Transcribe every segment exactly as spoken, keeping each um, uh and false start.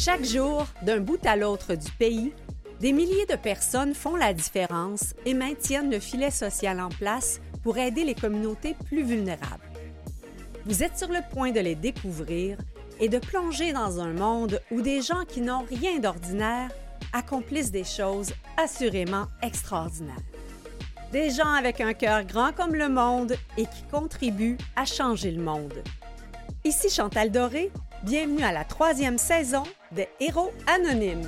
Chaque jour, d'un bout à l'autre du pays, des milliers de personnes font la différence et maintiennent le filet social en place pour aider les communautés plus vulnérables. Vous êtes sur le point de les découvrir et de plonger dans un monde où des gens qui n'ont rien d'ordinaire accomplissent des choses assurément extraordinaires. Des gens avec un cœur grand comme le monde et qui contribuent à changer le monde. Ici Chantal Doré, bienvenue à la troisième saison des Héros Anonymes.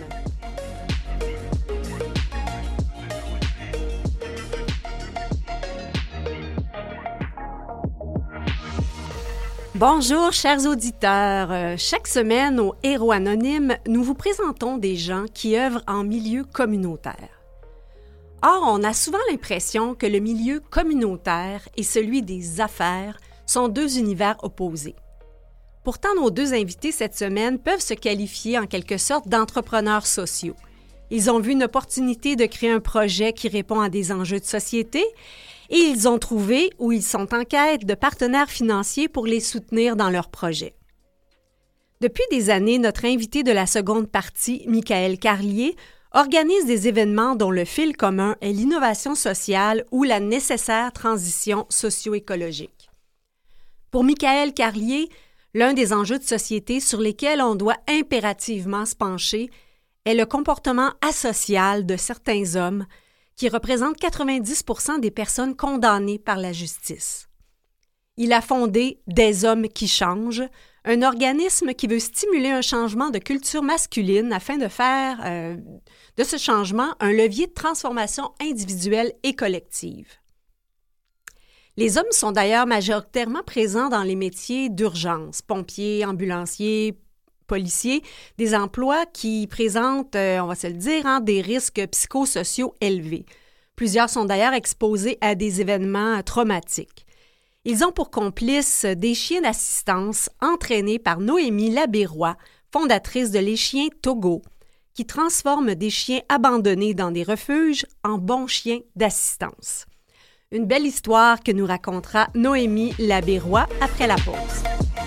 Bonjour, chers auditeurs. Chaque semaine, aux Héros Anonymes, nous vous présentons des gens qui œuvrent en milieu communautaire. Or, on a souvent l'impression que le milieu communautaire et celui des affaires sont deux univers opposés. Pourtant, nos deux invités cette semaine peuvent se qualifier en quelque sorte d'entrepreneurs sociaux. Ils ont vu une opportunité de créer un projet qui répond à des enjeux de société et ils ont trouvé ou ils sont en quête de partenaires financiers pour les soutenir dans leur projet. Depuis des années, notre invité de la seconde partie, Michaël Carlier, organise des événements dont le fil commun est l'innovation sociale ou la nécessaire transition socio-écologique. Pour Michaël Carlier, l'un des enjeux de société sur lesquels on doit impérativement se pencher est le comportement asocial de certains hommes qui représentent quatre-vingt-dix pour cent des personnes condamnées par la justice. Il a fondé Des hommes qui changent, un organisme qui veut stimuler un changement de culture masculine afin de faire euh, de ce changement un levier de transformation individuelle et collective. Les hommes sont d'ailleurs majoritairement présents dans les métiers d'urgence, pompiers, ambulanciers, policiers, des emplois qui présentent, euh, on va se le dire, hein, des risques psychosociaux élevés. Plusieurs sont d'ailleurs exposés à des événements traumatiques. Ils ont pour complices des chiens d'assistance entraînés par Noémie Labéroy, fondatrice de Les Chiens Togo, qui transforme des chiens abandonnés dans des refuges en bons chiens d'assistance. Une belle histoire que nous racontera Noémie Labéroy après la pause.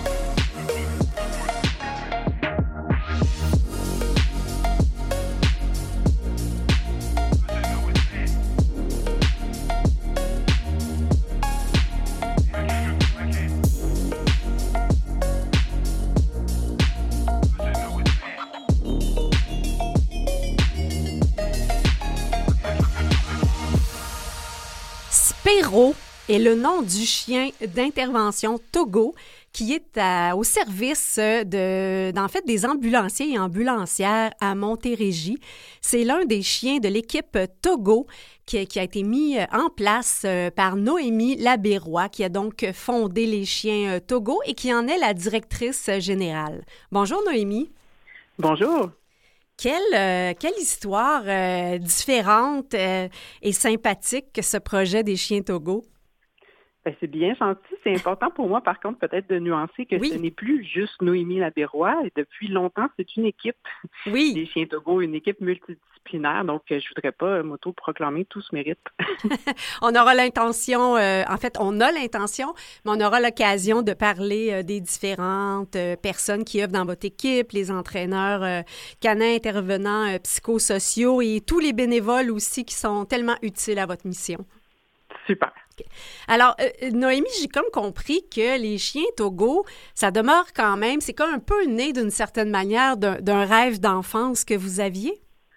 Spéro est le nom du chien d'intervention Togo qui est à, au service de, d'en fait, des ambulanciers et ambulancières à Montérégie. C'est l'un des chiens de l'équipe Togo qui, qui a été mis en place par Noémie Labéroy, qui a donc fondé les chiens Togo et qui en est la directrice générale. Bonjour Noémie. Bonjour. Quelle, euh, quelle histoire euh, différente euh, et sympathique que ce projet des chiens Togo. Ben, c'est bien gentil. C'est important pour moi, par contre, peut-être de nuancer que oui. Ce n'est plus juste Noémie Labéroy. Et depuis longtemps, c'est une équipe oui. des chiens Togo, une équipe multidisciplinaire. Donc, je ne voudrais pas m'auto-proclamer tout ce mérite. On aura l'intention, euh, en fait, on a l'intention, mais on aura l'occasion de parler euh, des différentes euh, personnes qui œuvrent dans votre équipe, les entraîneurs euh, canins, intervenants euh, psychosociaux et tous les bénévoles aussi qui sont tellement utiles à votre mission. Super. Alors, euh, Noémie, j'ai comme compris que les chiens Togo, ça demeure quand même, c'est comme un peu né d'une certaine manière d'un, d'un rêve d'enfance que vous aviez?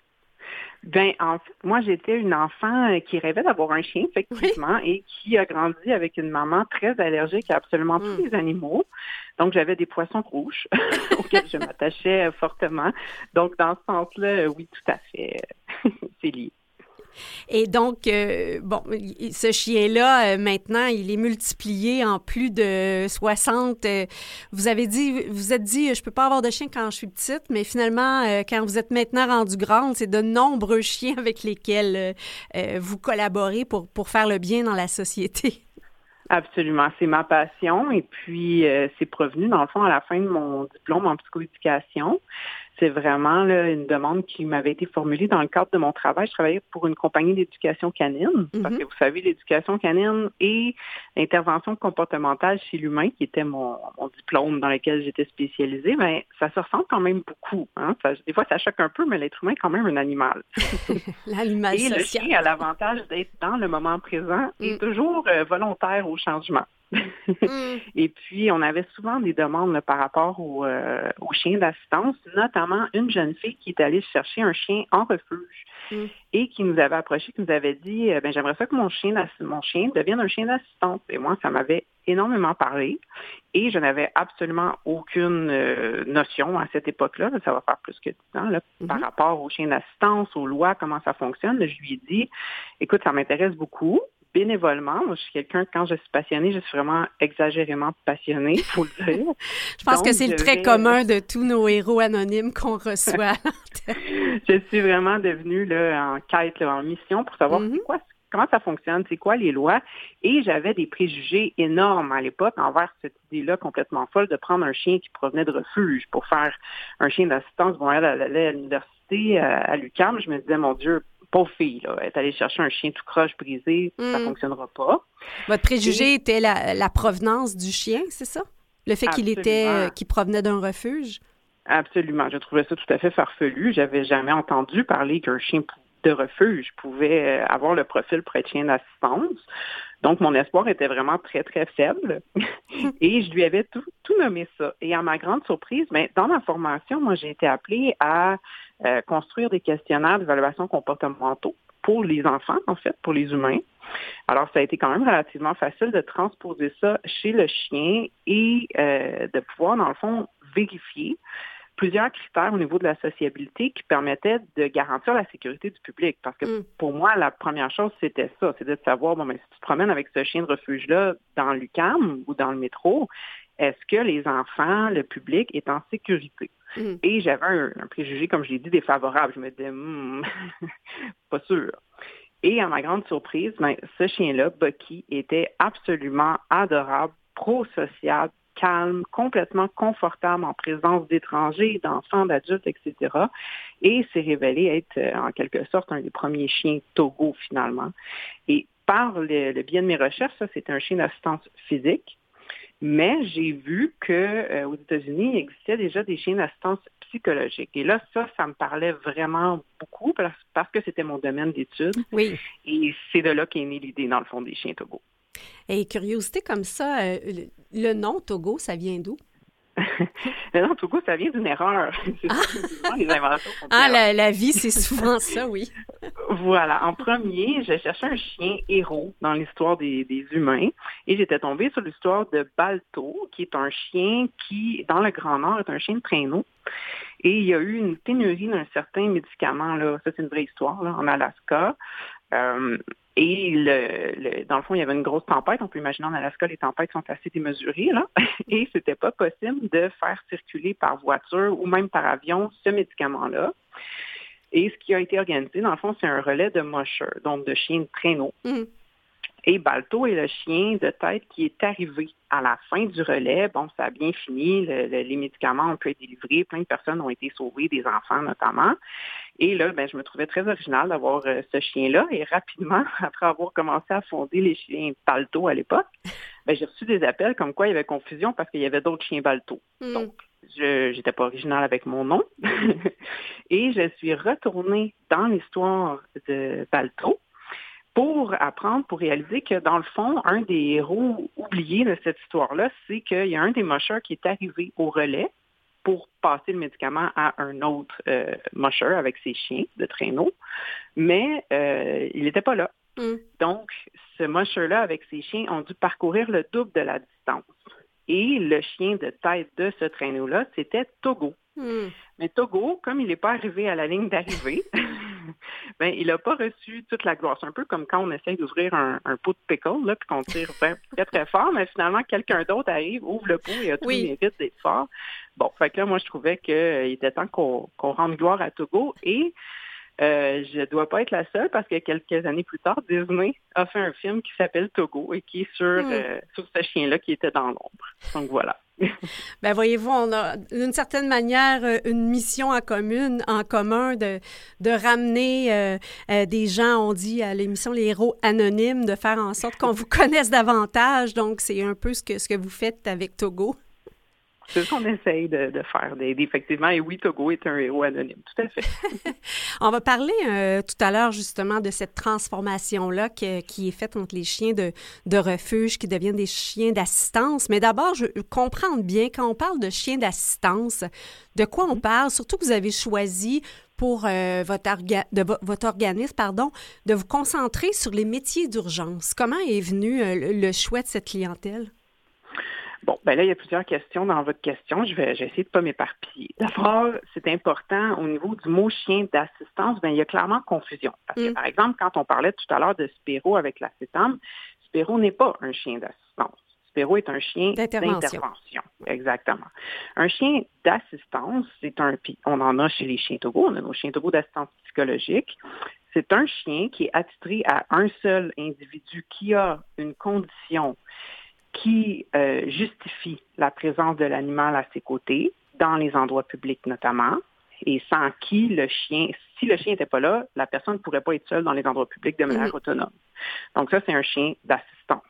Bien, en fait, moi, j'étais une enfant qui rêvait d'avoir un chien, effectivement, oui. et qui a grandi avec une maman très allergique à absolument tous mm. les animaux. Donc, j'avais des poissons rouges auxquels je m'attachais fortement. Donc, dans ce sens-là, oui, tout à fait, c'est lié. Et donc, euh, bon, ce chien-là, euh, maintenant, il est multiplié en plus de soixante. Euh, vous avez dit, vous êtes dit, je peux pas avoir de chien quand je suis petite, mais finalement, euh, quand vous êtes maintenant rendu grande, c'est de nombreux chiens avec lesquels euh, euh, vous collaborez pour, pour faire le bien dans la société. Absolument, c'est ma passion et puis euh, c'est provenu dans le fond à la fin de mon diplôme en psychoéducation. c'est vraiment là, une demande qui m'avait été formulée dans le cadre de mon travail. Je travaillais pour une compagnie d'éducation canine, mm-hmm. parce que vous savez, l'éducation canine et l'intervention comportementale chez l'humain, qui était mon, mon diplôme dans lequel j'étais spécialisée, bien, ça se ressemble quand même beaucoup. Hein? Ça, des fois, ça choque un peu, mais l'être humain est quand même un animal. L'animal et social. Le chien a l'avantage d'être dans le moment présent mm. et toujours euh, volontaire au changement. mm. Et puis, on avait souvent des demandes là, par rapport au, euh, aux chiens d'assistance, notamment une jeune fille qui est allée chercher un chien en refuge mm. et qui nous avait approché, qui nous avait dit ben, « J'aimerais ça que mon chien, mon chien devienne un chien d'assistance. » Et moi, ça m'avait énormément parlé et je n'avais absolument aucune euh, notion à cette époque-là, ça va faire plus que dix ans, là, mm-hmm. par rapport aux chiens d'assistance, aux lois, comment ça fonctionne. Je lui ai dit « Écoute, ça m'intéresse beaucoup. » Bénévolement, moi, je suis quelqu'un, quand je suis passionnée, je suis vraiment exagérément passionnée, il faut le dire. Je pense Donc, que c'est le trait vais... commun de tous nos héros anonymes qu'on reçoit. Je suis vraiment devenue là, en quête, là, en mission pour savoir mm-hmm. c'est quoi, comment ça fonctionne, c'est quoi les lois. Et j'avais des préjugés énormes à l'époque envers cette idée-là complètement folle de prendre un chien qui provenait de refuge pour faire un chien d'assistance. Bon, elle allait à l'université, à l'U Q A M, je me disais, mon Dieu, pauvre fille, là, elle est allée chercher un chien tout croche brisé, mm. ça ne fonctionnera pas. Votre préjugé Et... était la, la provenance du chien, c'est ça? Le fait Absolument. qu'il était, qu'il provenait d'un refuge? Absolument. Je trouvais ça tout à fait farfelu. J'avais jamais entendu parler qu'un chien de refuge pouvait avoir le profil pour être chien d'assistance. Donc, mon espoir était vraiment très, très faible. Et je lui avais tout, tout nommé ça. Et à ma grande surprise, bien, dans ma formation, moi, j'ai été appelée à euh, construire des questionnaires d'évaluation comportementaux pour les enfants, en fait, pour les humains. Alors, ça a été quand même relativement facile de transposer ça chez le chien et euh, de pouvoir, dans le fond, vérifier plusieurs critères au niveau de la sociabilité qui permettaient de garantir la sécurité du public. Parce que mm. pour moi, la première chose, c'était ça, c'était de savoir, bon, ben, si tu te promènes avec ce chien de refuge-là dans l'U Q A M ou dans le métro, est-ce que les enfants, le public, est en sécurité? Mm. Et j'avais un, un préjugé, comme je l'ai dit, défavorable. Je me disais, hmm, pas sûr. Et à ma grande surprise, ben, ce chien-là, Bucky, était absolument adorable, pro-sociable, calme, complètement confortable en présence d'étrangers, d'enfants, d'adultes, et cetera. Et s'est révélé être, euh, en quelque sorte, un des premiers chiens Togo, finalement. Et par le, le biais de mes recherches, ça, c'est un chien d'assistance physique. Mais j'ai vu qu'aux euh, États-Unis, il existait déjà des chiens d'assistance psychologique. Et là, ça, ça me parlait vraiment beaucoup parce, parce que c'était mon domaine d'études. Oui. Et c'est de là qu'est née l'idée, dans le fond, des chiens Togo. Et curiosité comme ça, euh, le, le nom Togo, ça vient d'où? Le nom Togo, ça vient d'une erreur. C'est ah. souvent les inventeurs font Ah, la, la vie, c'est souvent ça, oui. Voilà. En premier, je cherchais un chien héros dans l'histoire des, des humains et j'étais tombée sur l'histoire de Balto, qui est un chien qui, dans le Grand Nord, est un chien de traîneau. Et il y a eu une pénurie d'un certain médicament, là. Ça, c'est une vraie histoire, là, en Alaska. Euh, et le, le, dans le fond, il y avait une grosse tempête. On peut imaginer en Alaska, les tempêtes sont assez démesurées, là. Et c'était pas possible de faire circuler par voiture ou même par avion ce médicament-là. Et ce qui a été organisé, dans le fond, c'est un relais de musher, donc de chiens de traîneau. Mm. Et Balto est le chien de tête qui est arrivé à la fin du relais. Bon, ça a bien fini, le, le, les médicaments ont pu être délivrés, plein de personnes ont été sauvées, des enfants notamment. Et là, ben, je me trouvais très original d'avoir euh, ce chien-là. Et rapidement, après avoir commencé à fonder les chiens Balto à l'époque, ben, j'ai reçu des appels comme quoi il y avait confusion parce qu'il y avait d'autres chiens Balto. Mm. Donc, je n'étais pas originale avec mon nom. Et je suis retournée dans l'histoire de Balto pour apprendre, pour réaliser que, dans le fond, un des héros oubliés de cette histoire-là, c'est qu'il y a un des mushers qui est arrivé au relais pour passer le médicament à un autre euh, musher avec ses chiens de traîneau, mais euh, il n'était pas là. Mm. Donc, ce musher-là, avec ses chiens, ont dû parcourir le double de la distance. Et le chien de tête de ce traîneau-là, c'était Togo. Mm. Mais Togo, comme il n'est pas arrivé à la ligne d'arrivée, ben, il n'a pas reçu toute la gloire. C'est un peu comme quand on essaie d'ouvrir un, un pot de pickle, là, puis qu'on tire très, très fort, mais finalement, quelqu'un d'autre arrive, ouvre le pot et a tout oui. mérite d'être fort. Bon, fait que là, moi, je trouvais qu'il euh, était temps qu'on, qu'on rende gloire à Togo et Euh, je ne dois pas être la seule parce que quelques années plus tard, Disney a fait un film qui s'appelle Togo et qui est sur, mm. euh, sur ce chien-là qui était dans l'ombre. Donc voilà. Ben voyez-vous, on a d'une certaine manière une mission en commune, en commun de, de ramener euh, euh, des gens, on dit à l'émission Les Héros Anonymes, de faire en sorte qu'on vous connaisse davantage. Donc, c'est un peu ce que, ce que vous faites avec Togo. C'est ce qu'on essaye de, de faire, effectivement. Et oui, Togo est un héros anonyme, tout à fait. On va parler euh, tout à l'heure, justement, de cette transformation-là que, qui est faite entre les chiens de, de refuge qui deviennent des chiens d'assistance. Mais d'abord, je veux comprendre bien, quand on parle de chiens d'assistance, de quoi on parle? Surtout que vous avez choisi pour euh, votre, orga- de vo- votre organisme pardon, de vous concentrer sur les métiers d'urgence. Comment est venu euh, le, le choix de cette clientèle? Bon, ben là, il y a plusieurs questions dans votre question. Je vais, je vais essayer de ne pas m'éparpiller. D'abord, c'est important, au niveau du mot chien d'assistance, ben il y a clairement confusion. Parce que, mm. par exemple, quand on parlait tout à l'heure de Spéro avec l'acétam, Spéro n'est pas un chien d'assistance. Spéro est un chien d'intervention. d'intervention. Exactement. Un chien d'assistance, c'est un, puis on en a chez les chiens Togo, on a nos chiens Togo d'assistance psychologique. C'est un chien qui est attitré à un seul individu qui a une condition qui euh, justifie la présence de l'animal à ses côtés, dans les endroits publics notamment, et sans qui le chien, si le chien n'était pas là, la personne ne pourrait pas être seule dans les endroits publics de manière mmh. autonome. Donc ça, c'est un chien d'assistance.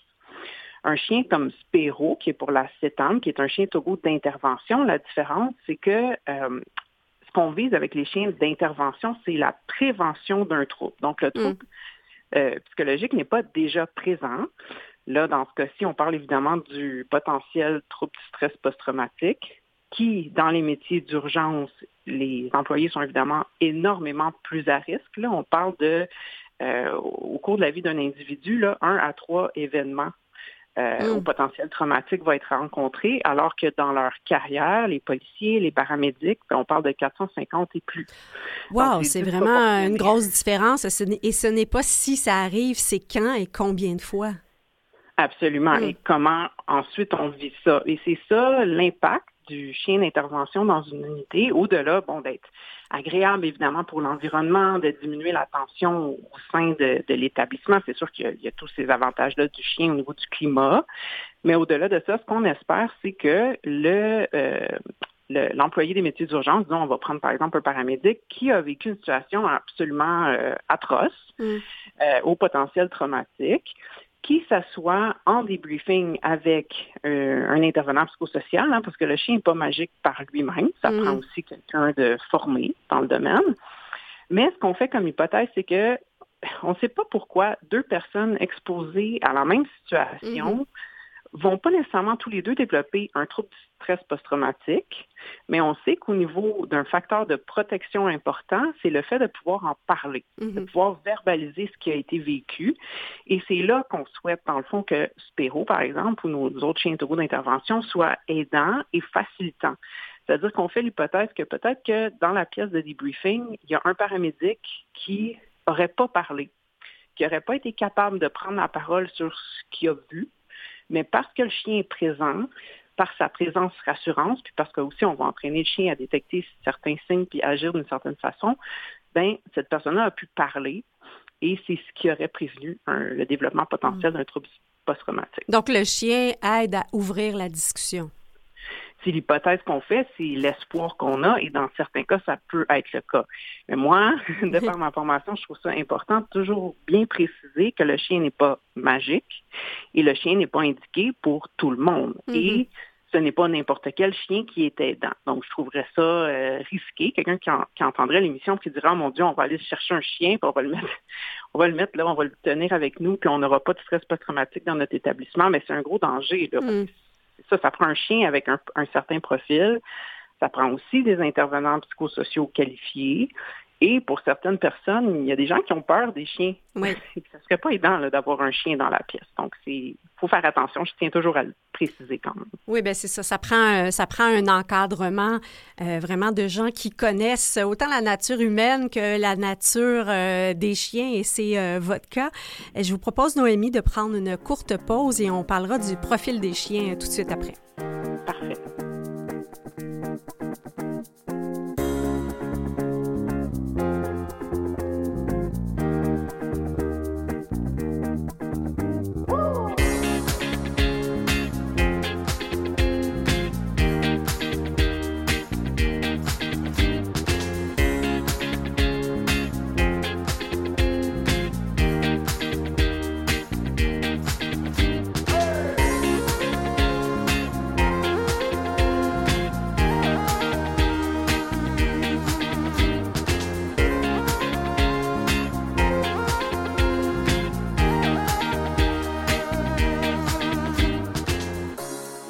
Un chien comme Spéro, qui est pour l'acétam, qui est un chien Togo d'intervention, la différence, c'est que euh, ce qu'on vise avec les chiens d'intervention, c'est la prévention d'un trouble. Donc le trouble mmh. euh, psychologique n'est pas déjà présent. Là, dans ce cas-ci, on parle évidemment du potentiel trouble du stress post-traumatique, qui, dans les métiers d'urgence, les employés sont évidemment énormément plus à risque. Là, on parle de, euh, au cours de la vie d'un individu, là, un à trois événements euh, mm. au potentiel traumatique vont être rencontrés, alors que dans leur carrière, les policiers, les paramédics, on parle de quatre cent cinquante et plus. Wow, c'est, c'est vraiment une grosse différence. Et ce n'est pas si ça arrive, c'est quand et combien de fois? Absolument. Mm. Et comment ensuite on vit ça. Et c'est ça l'impact du chien d'intervention dans une unité, au-delà, bon, d'être agréable évidemment pour l'environnement, de diminuer la tension au sein de, de l'établissement. C'est sûr qu'il y a, il y a tous ces avantages-là du chien au niveau du climat. Mais au-delà de ça, ce qu'on espère, c'est que le, euh, le l'employé des métiers d'urgence, disons, on va prendre par exemple un paramédic qui a vécu une situation absolument euh, atroce, mm. euh, au potentiel traumatique, qui s'assoit en débriefing avec euh, un intervenant psychosocial, hein, parce que le chien n'est pas magique par lui-même, ça mmh. prend aussi quelqu'un de formé dans le domaine. Mais ce qu'on fait comme hypothèse, c'est que on ne sait pas pourquoi deux personnes exposées à la même situation mmh. vont pas nécessairement tous les deux développer un trouble du stress post-traumatique, mais on sait qu'au niveau d'un facteur de protection important, c'est le fait de pouvoir en parler, mm-hmm. de pouvoir verbaliser ce qui a été vécu. Et c'est là qu'on souhaite, dans le fond, que Spéro, par exemple, ou nos autres chiens Togo d'intervention soient aidants et facilitants. C'est-à-dire qu'on fait l'hypothèse que peut-être que dans la pièce de débriefing, il y a un paramédic qui n'aurait pas parlé, qui n'aurait pas été capable de prendre la parole sur ce qu'il a vu, mais parce que le chien est présent, par sa présence rassurante, puis parce que aussi on va entraîner le chien à détecter certains signes puis agir d'une certaine façon, ben cette personne-là a pu parler et c'est ce qui aurait prévenu un, le développement potentiel d'un trouble post-traumatique. Donc le chien aide à ouvrir la discussion. C'est l'hypothèse qu'on fait, c'est l'espoir qu'on a, et dans certains cas, ça peut être le cas. Mais moi, de par ma formation, je trouve ça important de toujours bien préciser que le chien n'est pas magique et le chien n'est pas indiqué pour tout le monde. Mm-hmm. Et ce n'est pas n'importe quel chien qui est aidant. Donc, je trouverais ça euh, risqué. Quelqu'un qui, en, qui entendrait l'émission qui dirait « Oh mon Dieu, on va aller chercher un chien, puis on va le mettre, on va le mettre là, on va le tenir avec nous, puis on n'aura pas de stress post-traumatique dans notre établissement. » Mais c'est un gros danger, là. Mm. Ça, ça prend un chien avec un, un certain profil. Ça prend aussi des intervenants psychosociaux qualifiés. Et pour certaines personnes, il y a des gens qui ont peur des chiens. Oui. Ça ne serait pas aidant là, d'avoir un chien dans la pièce. Donc, il faut faire attention. Je tiens toujours à le préciser quand même. Oui, bien c'est ça. Ça prend, ça prend un encadrement euh, vraiment de gens qui connaissent autant la nature humaine que la nature euh, des chiens. Et c'est euh, votre cas. Je vous propose, Noémie, de prendre une courte pause et on parlera du profil des chiens tout de suite après. Parfait.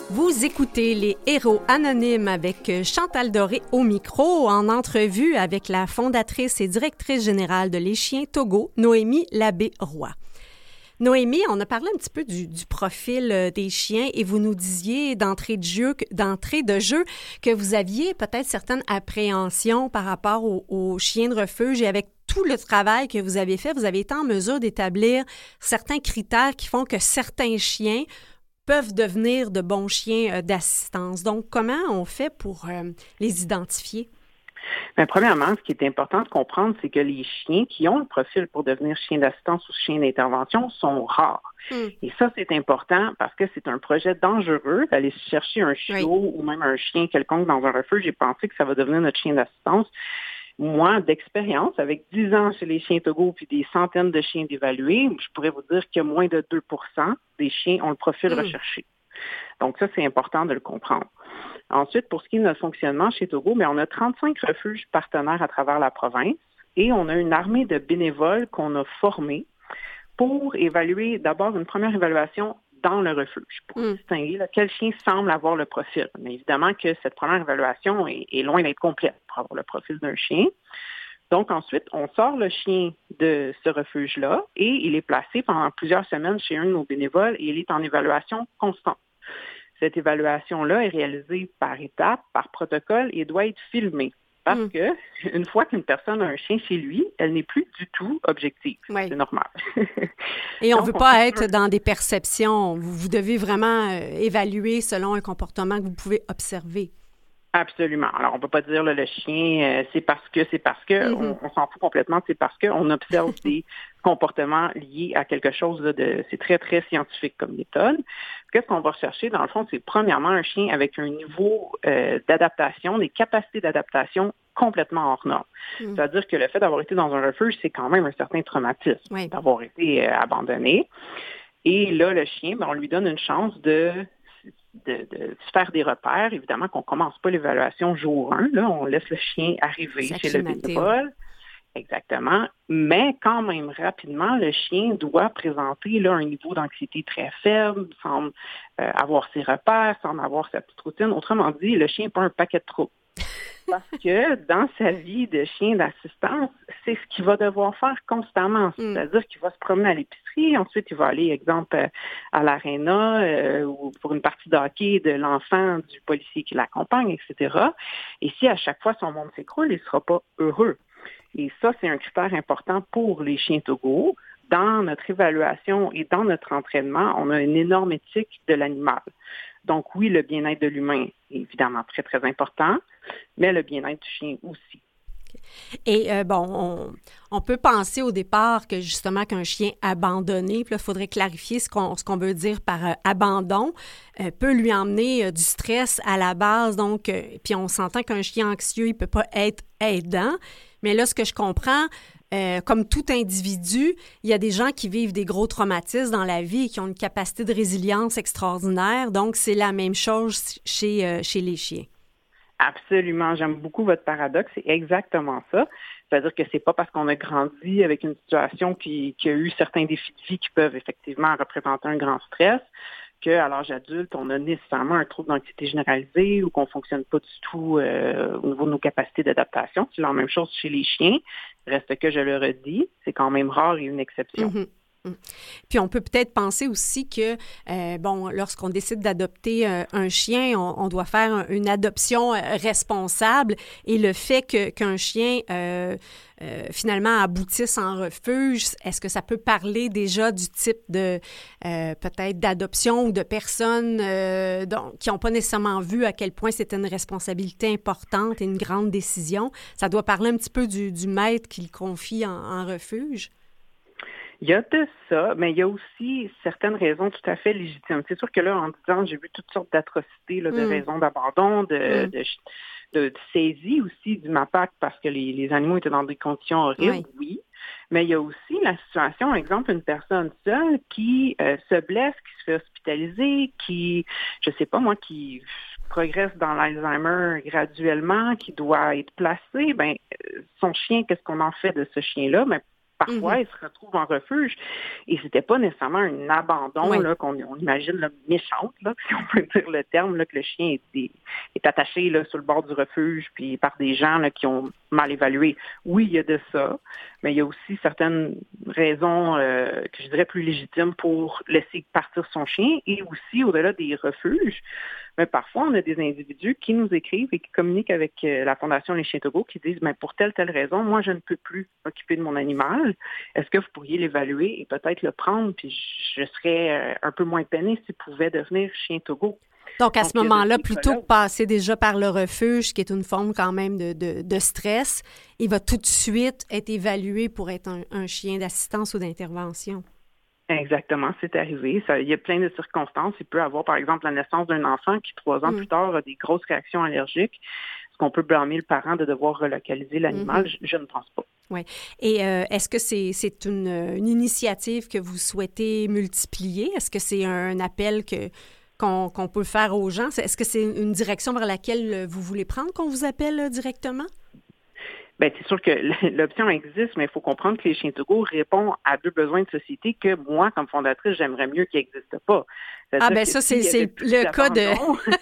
Vous écoutez Les Héros anonymes avec Chantal Doré au micro, en entrevue avec la fondatrice et directrice générale de Les Chiens Togo, Noémie Labbé-Roy. Noémie, on a parlé un petit peu du, du profil des chiens et vous nous disiez d'entrée de jeu, d'entrée de jeu que vous aviez peut-être certaines appréhensions par rapport aux, aux chiens de refuge, et avec tout le travail que vous avez fait, vous avez été en mesure d'établir certains critères qui font que certains chiens peuvent devenir de bons chiens d'assistance. Donc, comment on fait pour euh, les identifier? Bien, premièrement, ce qui est important de comprendre, c'est que les chiens qui ont le profil pour devenir chiens d'assistance ou chiens d'intervention sont rares. Mm. Et ça, c'est important parce que c'est un projet dangereux d'aller chercher un chiot oui. ou même un chien quelconque dans un refuge et penser que ça va devenir notre chien d'assistance. Moi, d'expérience, avec dix ans chez les Chiens Togo puis des centaines de chiens d'évalués, je pourrais vous dire que moins de deux pour cent des chiens ont le profil mmh. recherché. Donc ça, c'est important de le comprendre. Ensuite, pour ce qui est de notre fonctionnement chez Togo, bien, on a trente-cinq refuges partenaires à travers la province et on a une armée de bénévoles qu'on a formés pour évaluer d'abord une première évaluation dans le refuge, pour mm. distinguer là, quel chien semble avoir le profil. Mais évidemment que cette première évaluation est, est loin d'être complète pour avoir le profil d'un chien. Donc ensuite, on sort le chien de ce refuge-là et il est placé pendant plusieurs semaines chez un de nos bénévoles et il est en évaluation constante. Cette évaluation-là est réalisée par étapes, par protocole et doit être filmée. Parce mm. que une fois qu'une personne a un chien chez lui, elle n'est plus du tout objective. Oui. C'est normal. Et on ne veut pas on être dans des perceptions. Vous, vous devez vraiment euh, évaluer selon un comportement que vous pouvez observer. Absolument. Alors, on ne peut pas dire là, le chien, euh, c'est parce que, c'est parce que, mm-hmm. on, on s'en fout complètement, c'est parce qu'on observe des comportements liés à quelque chose là, de, c'est très, très scientifique comme méthode. Qu'est-ce qu'on va rechercher, dans le fond, c'est premièrement un chien avec un niveau euh, d'adaptation, des capacités d'adaptation complètement hors norme. Mm. C'est-à-dire que le fait d'avoir été dans un refuge, c'est quand même un certain traumatisme, oui. d'avoir été euh, abandonné. Et là, le chien, ben, on lui donne une chance de De, de se faire des repères. Évidemment qu'on ne commence pas l'évaluation jour un. Là, on laisse le chien arriver chez le bénévole. Exactement. Mais quand même, rapidement, le chien doit présenter là, un niveau d'anxiété très faible, semble euh, avoir ses repères, semble avoir sa petite routine. Autrement dit, le chien n'est pas un paquet de troubles. Parce que dans sa vie de chien d'assistance, c'est ce qu'il va devoir faire constamment. Mm. C'est-à-dire qu'il va se promener à l'épicerie, ensuite il va aller, exemple, à l'aréna euh, ou pour une partie de hockey de l'enfant du policier qui l'accompagne, et cetera. Et si à chaque fois son monde s'écroule, il ne sera pas heureux. Et ça, c'est un critère important pour les chiens Togo. Dans notre évaluation et dans notre entraînement, on a une énorme éthique de l'animal. Donc oui, le bien-être de l'humain est évidemment très, très important, mais le bien-être du chien aussi. Et euh, bon, on, on peut penser au départ que justement qu'un chien abandonné, puis là, il faudrait clarifier ce qu'on, ce qu'on veut dire par euh, abandon, euh, peut lui emmener euh, du stress à la base. Donc, euh, puis on s'entend qu'un chien anxieux, il ne peut pas être aidant. Mais là, ce que je comprends, euh, comme tout individu, il y a des gens qui vivent des gros traumatismes dans la vie et qui ont une capacité de résilience extraordinaire. Donc, c'est la même chose chez, euh, chez les chiens. Absolument. J'aime beaucoup votre paradoxe. C'est exactement ça. C'est-à-dire que c'est pas parce qu'on a grandi avec une situation qui, qui a eu certains défis de vie qui peuvent effectivement représenter un grand stress qu'à l'âge adulte, on a nécessairement un trouble d'anxiété généralisée ou qu'on ne fonctionne pas du tout euh, au niveau de nos capacités d'adaptation. C'est la même chose chez les chiens. Reste que, je le redis, c'est quand même rare et une exception. Mm-hmm. Puis on peut peut-être penser aussi que, euh, bon, lorsqu'on décide d'adopter euh, un chien, on, on doit faire un, une adoption euh, responsable, et le fait que, qu'un chien euh, euh, finalement aboutisse en refuge, est-ce que ça peut parler déjà du type de euh, peut-être d'adoption ou de personnes euh, dont, qui n'ont pas nécessairement vu à quel point c'était une responsabilité importante et une grande décision? Ça doit parler un petit peu du, du maître qui le confie en, en refuge? Il y a de ça, mais il y a aussi certaines raisons tout à fait légitimes. C'est sûr que là, en disant, j'ai vu toutes sortes d'atrocités, là, de mm. raisons d'abandon, de, mm. de, de, de saisie aussi du MAPAC parce que les, les animaux étaient dans des conditions horribles, oui. oui. Mais il y a aussi la situation, par exemple, une personne seule qui euh, se blesse, qui se fait hospitaliser, qui, je sais pas moi, qui progresse dans l'Alzheimer graduellement, qui doit être placé. Ben, son chien, qu'est-ce qu'on en fait de ce chien-là? Ben, Parfois, mm-hmm. ils se retrouvent en refuge et c'était pas nécessairement un abandon oui. là, qu'on on imagine là, méchante, là, si on peut dire le terme, là, que le chien est, est, est attaché là, sur le bord du refuge puis par des gens là, qui ont mal évalué. Oui, il y a de ça, mais il y a aussi certaines raisons euh, que je dirais plus légitimes pour laisser partir son chien et aussi au-delà des refuges. Mais parfois, on a des individus qui nous écrivent et qui communiquent avec euh, la Fondation Les Chiens Togo qui disent ben, pour telle, telle raison, moi, je ne peux plus m'occuper de mon animal. Est-ce que vous pourriez l'évaluer et peut-être le prendre? Puis je serais euh, un peu moins peinée s'il pouvait devenir chien Togo. Donc, à Donc, ce moment-là, plutôt que passer déjà par le refuge, qui est une forme quand même de, de, de stress, il va tout de suite être évalué pour être un, un chien d'assistance ou d'intervention. Exactement, c'est arrivé. Ça, il y a plein de circonstances. Il peut avoir, par exemple, la naissance d'un enfant qui, trois ans mmh. plus tard, a des grosses réactions allergiques. Est-ce qu'on peut blâmer le parent de devoir relocaliser l'animal? Mmh. Je, je ne pense pas. Oui. Et euh, est-ce que c'est, c'est une, une initiative que vous souhaitez multiplier? Est-ce que c'est un appel que, qu'on, qu'on peut faire aux gens? Est-ce que c'est une direction vers laquelle vous voulez prendre, qu'on vous appelle directement? Bien, c'est sûr que l'option existe, mais il faut comprendre que les chiens Togo répondent à deux besoins de société que moi, comme fondatrice, j'aimerais mieux qu'ils n'existent pas. C'est-à-dire ah, bien ça, c'est, c'est le cas de...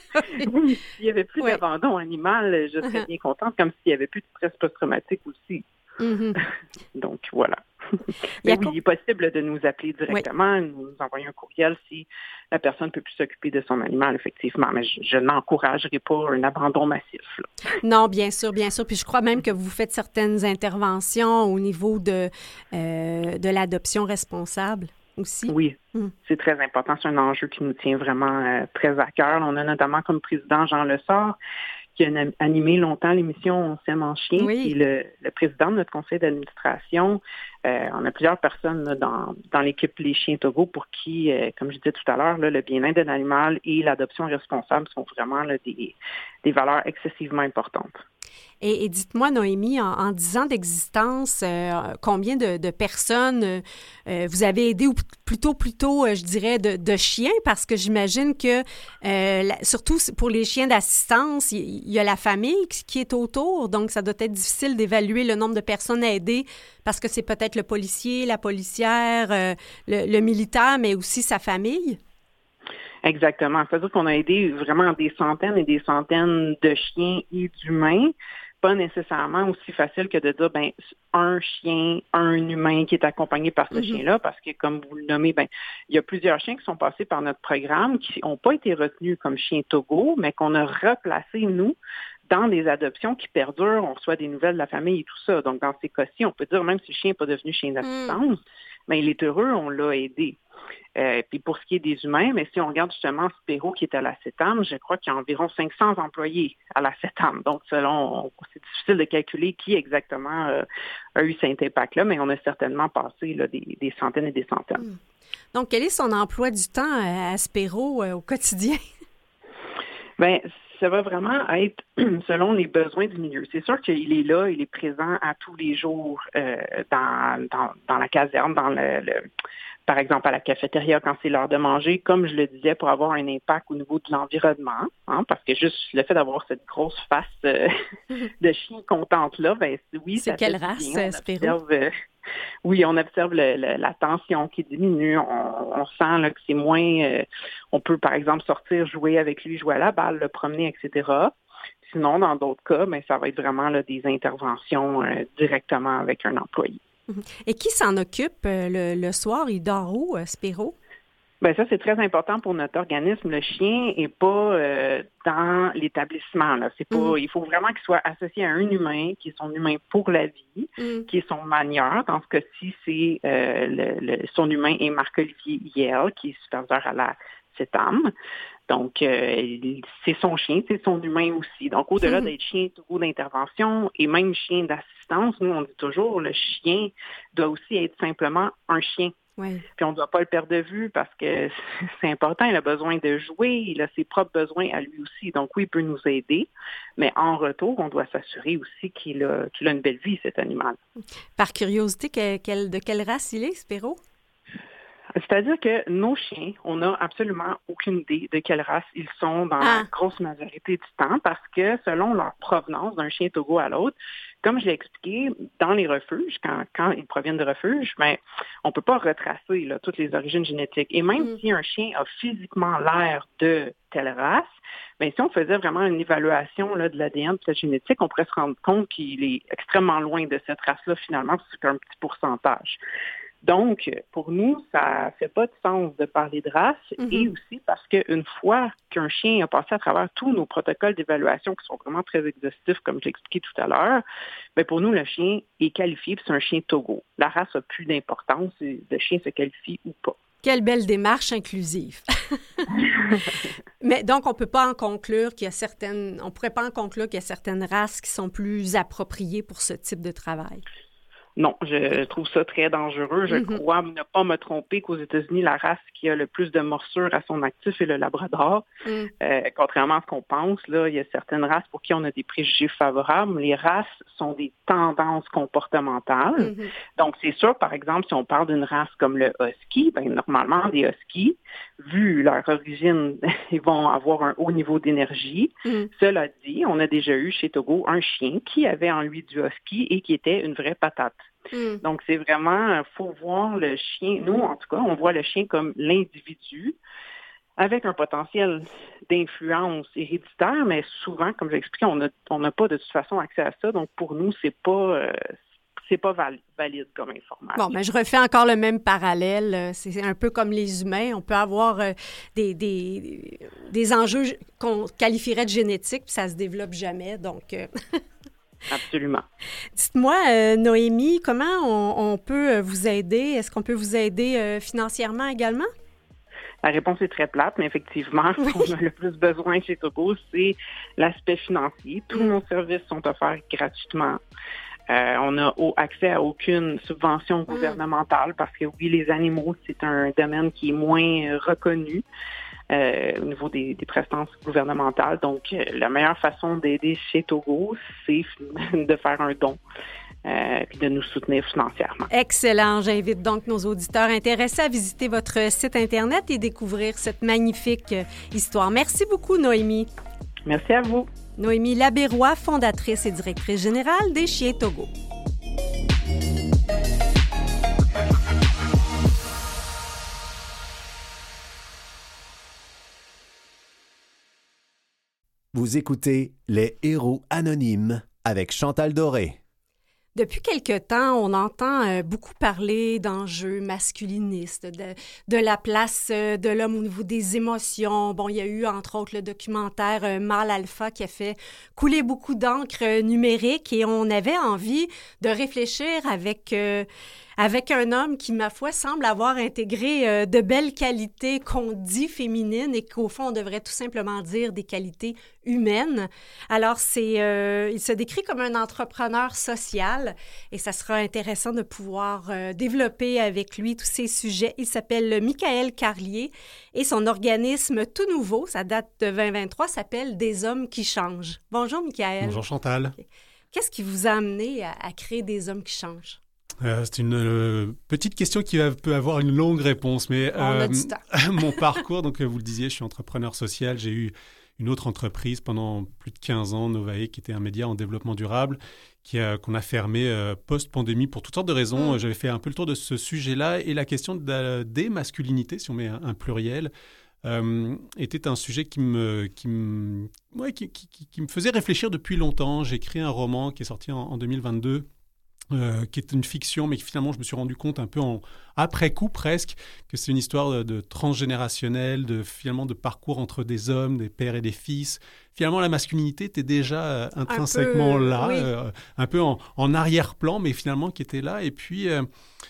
oui, s'il n'y avait plus oui. d'abandon animal, je serais uh-huh. bien contente, comme s'il n'y avait plus de stress post-traumatique aussi. Mm-hmm. Donc, voilà. Mais oui, il est possible de nous appeler directement, oui. nous envoyer un courriel si la personne ne peut plus s'occuper de son animal, effectivement. Mais je, je n'encouragerai pas un abandon massif. Là. Non, bien sûr, bien sûr. Puis je crois même que vous faites certaines interventions au niveau de, euh, de l'adoption responsable aussi. Oui, mm. c'est très important. C'est un enjeu qui nous tient vraiment euh, très à cœur. On a notamment comme président Jean Lessard, qui a animé longtemps l'émission On s'aime en chien, oui. qui est le, le président de notre conseil d'administration. Euh, on a plusieurs personnes là, dans, dans l'équipe Les Chiens Togo pour qui, euh, comme je disais tout à l'heure, là, le bien-être de l'animal et l'adoption responsable sont vraiment là, des, des valeurs excessivement importantes. Et, et dites-moi, Noémie, en, en dix ans d'existence, euh, combien de, de personnes euh, vous avez aidé, ou plutôt, plutôt, euh, je dirais, de, de chiens, parce que j'imagine que, euh, la, surtout pour les chiens d'assistance, il y, y a la famille qui, qui est autour, donc ça doit être difficile d'évaluer le nombre de personnes à aider, parce que c'est peut-être le policier, la policière, euh, le, le militaire, mais aussi sa famille. Exactement. C'est-à-dire qu'on a aidé vraiment des centaines et des centaines de chiens et d'humains. Pas nécessairement aussi facile que de dire, ben un chien, un humain qui est accompagné par ce mm-hmm. chien-là, parce que, comme vous le nommez, ben il y a plusieurs chiens qui sont passés par notre programme, qui n'ont pas été retenus comme chiens Togo, mais qu'on a replacés, nous, dans des adoptions qui perdurent. On reçoit des nouvelles de la famille et tout ça. Donc, dans ces cas-ci, on peut dire, même si le chien n'est pas devenu chien d'assistance, mm. mais il est heureux, on l'a aidé. Euh, puis pour ce qui est des humains, mais si on regarde justement Spéro qui est à la CETAM, je crois qu'il y a environ cinq cents employés à la CETAM. Donc selon, c'est difficile de calculer qui exactement euh, a eu cet impact-là, mais on a certainement passé là, des, des centaines et des centaines. Mmh. Donc quel est son emploi du temps à Spéro euh, au quotidien? Bien, ça va vraiment être selon les besoins du milieu. C'est sûr qu'il est là, il est présent à tous les jours euh, dans, dans, dans la caserne, dans le, le par exemple à la cafétéria quand c'est l'heure de manger, comme je le disais, pour avoir un impact au niveau de l'environnement, hein, parce que juste le fait d'avoir cette grosse face euh, de chien contente-là, ben oui, c'est ça quelle fait race, bien. Spéro? Euh, oui, on observe le, le, la tension qui diminue, on, on sent là, que c'est moins, euh, on peut par exemple sortir, jouer avec lui, jouer à la balle, le promener, et cetera. Sinon, dans d'autres cas, ben, ça va être vraiment là, des interventions euh, directement avec un employé. Et qui s'en occupe euh, le, le soir? Il dort où, euh, Spéro? Bien, ça, c'est très important pour notre organisme. Le chien n'est pas euh, dans l'établissement. Là. C'est pas, mm. Il faut vraiment qu'il soit associé à un humain, qui est son humain pour la vie, mm. qui est son manieur. Dans ce cas-ci, c'est euh, le, le, son humain est Marc-Olivier Yel, qui est superviseur à la CETAM. Donc, euh, c'est son chien, c'est son humain aussi. Donc, au-delà mmh. d'être chien Togo d'intervention et même chien d'assistance, nous, on dit toujours, le chien doit aussi être simplement un chien. Oui. Puis, on ne doit pas le perdre de vue parce que c'est important, il a besoin de jouer, il a ses propres besoins à lui aussi. Donc, oui, il peut nous aider, mais en retour, on doit s'assurer aussi qu'il a, qu'il a une belle vie, cet animal. Par curiosité, quel, quel, de quelle race il est, Spéro? C'est-à-dire que nos chiens, on n'a absolument aucune idée de quelle race ils sont dans ah. la grosse majorité du temps parce que selon leur provenance d'un chien Togo à l'autre, comme je l'ai expliqué, dans les refuges, quand, quand ils proviennent de refuges, ben, on ne peut pas retracer là, toutes les origines génétiques. Et même mm. si un chien a physiquement l'air de telle race, ben, si on faisait vraiment une évaluation là, de l'A D N de cette génétique, on pourrait se rendre compte qu'il est extrêmement loin de cette race-là finalement, parce que c'est un petit pourcentage. Donc, pour nous, ça fait pas de sens de parler de race mm-hmm. et aussi parce qu'une fois qu'un chien a passé à travers tous nos protocoles d'évaluation qui sont vraiment très exhaustifs, comme je l'ai expliqué tout à l'heure, bien pour nous, le chien est qualifié puis c'est un chien Togo. La race n'a plus d'importance, le chien se qualifie ou pas. Quelle belle démarche inclusive. Mais donc, on peut pas en conclure qu'il y a certaines, on pourrait pas en conclure qu'il y a certaines races qui sont plus appropriées pour ce type de travail. Non, je trouve ça très dangereux. Je mm-hmm. crois ne pas me tromper qu'aux États-Unis, la race qui a le plus de morsures à son actif est le labrador. Mm. Euh, contrairement à ce qu'on pense, là, il y a certaines races pour qui on a des préjugés favorables. Les races sont des tendances comportementales. Mm-hmm. Donc, c'est sûr, par exemple, si on parle d'une race comme le husky, ben, normalement, des huskies, vu leur origine, ils vont avoir un haut niveau d'énergie. Mm. Cela dit, on a déjà eu chez Togo un chien qui avait en lui du husky et qui était une vraie patate. Mm. Donc, c'est vraiment, il faut voir le chien, nous, en tout cas, on voit le chien comme l'individu avec un potentiel d'influence héréditaire, mais souvent, comme j'ai expliqué, on n'a on n'a pas de toute façon accès à ça. Donc, pour nous, c'est pas... Euh, c'est pas val- valide comme information. Bon, mais je refais encore le même parallèle. C'est un peu comme les humains. On peut avoir euh, des, des, des enjeux qu'on qualifierait de génétiques, puis ça se développe jamais. Donc... Euh... Absolument. Dites-moi, euh, Noémie, comment on, on peut vous aider? Est-ce qu'on peut vous aider euh, financièrement également? La réponse est très plate, mais effectivement, oui. Ce qu'on a le plus besoin chez Togo, c'est l'aspect financier. Tous mm. nos services sont offerts gratuitement. Euh, on n'a accès à aucune subvention gouvernementale parce que oui, les animaux, c'est un domaine qui est moins reconnu euh, au niveau des, des prestations gouvernementales. Donc, euh, la meilleure façon d'aider chez Togo, c'est de faire un don et euh, de nous soutenir financièrement. Excellent. J'invite donc nos auditeurs intéressés à visiter votre site Internet et découvrir cette magnifique histoire. Merci beaucoup, Noémie. Merci à vous. Noémie Labérois, fondatrice et directrice générale des Chiens Togo. Vous écoutez Les Héros Anonymes avec Chantal Doré. Depuis quelque temps, on entend euh, beaucoup parler d'enjeux masculinistes, de, de la place euh, de l'homme au niveau des émotions. Bon, il y a eu, entre autres, le documentaire euh, Mâle Alpha qui a fait couler beaucoup d'encre euh, numérique et on avait envie de réfléchir avec... Euh, avec un homme qui, ma foi, semble avoir intégré euh, de belles qualités qu'on dit féminines et qu'au fond, on devrait tout simplement dire des qualités humaines. Alors, c'est, euh, il se décrit comme un entrepreneur social et ça sera intéressant de pouvoir euh, développer avec lui tous ces sujets. Il s'appelle Michael Carlier et son organisme tout nouveau, ça date de vingt vingt-trois, s'appelle Des Hommes qui changent. Bonjour, Michael. Bonjour, Chantal. Okay. Qu'est-ce qui vous a amené à, à créer Des Hommes qui changent? Euh, c'est une euh, petite question qui va, peut avoir une longue réponse, mais euh, mon parcours, donc vous le disiez, je suis entrepreneur social. J'ai eu une autre entreprise pendant plus de quinze ans, Novae, qui était un média en développement durable, qui a, qu'on a fermé euh, post-pandémie pour toutes sortes de raisons. Mmh. J'avais fait un peu le tour de ce sujet-là et la question de la, des masculinités, si on met un, un pluriel, euh, était un sujet qui me, qui, me, ouais, qui, qui, qui, qui me faisait réfléchir depuis longtemps. J'ai écrit un roman qui est sorti en, en deux mille vingt-deux. Euh, qui est une fiction, mais qui finalement, je me suis rendu compte un peu en, après coup presque, que c'est une histoire de, de transgénérationnel, de, finalement de parcours entre des hommes, des pères et des fils. Finalement, la masculinité était déjà euh, intrinsèquement peu, là, oui. euh, un peu en, en arrière-plan, mais finalement qui était là. Et puis, euh,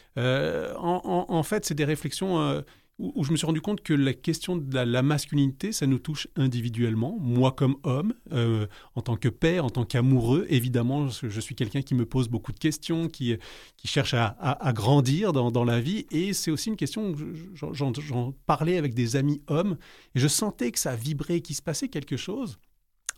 euh, en, en, en fait, c'est des réflexions... Euh, où je me suis rendu compte que la question de la, la masculinité, ça nous touche individuellement. Moi, comme homme, euh, en tant que père, en tant qu'amoureux, évidemment, je, je suis quelqu'un qui me pose beaucoup de questions, qui, qui cherche à, à, à grandir dans, dans la vie. Et c'est aussi une question, j'en, j'en, j'en parlais avec des amis hommes, et je sentais que ça vibrait, qu'il se passait quelque chose.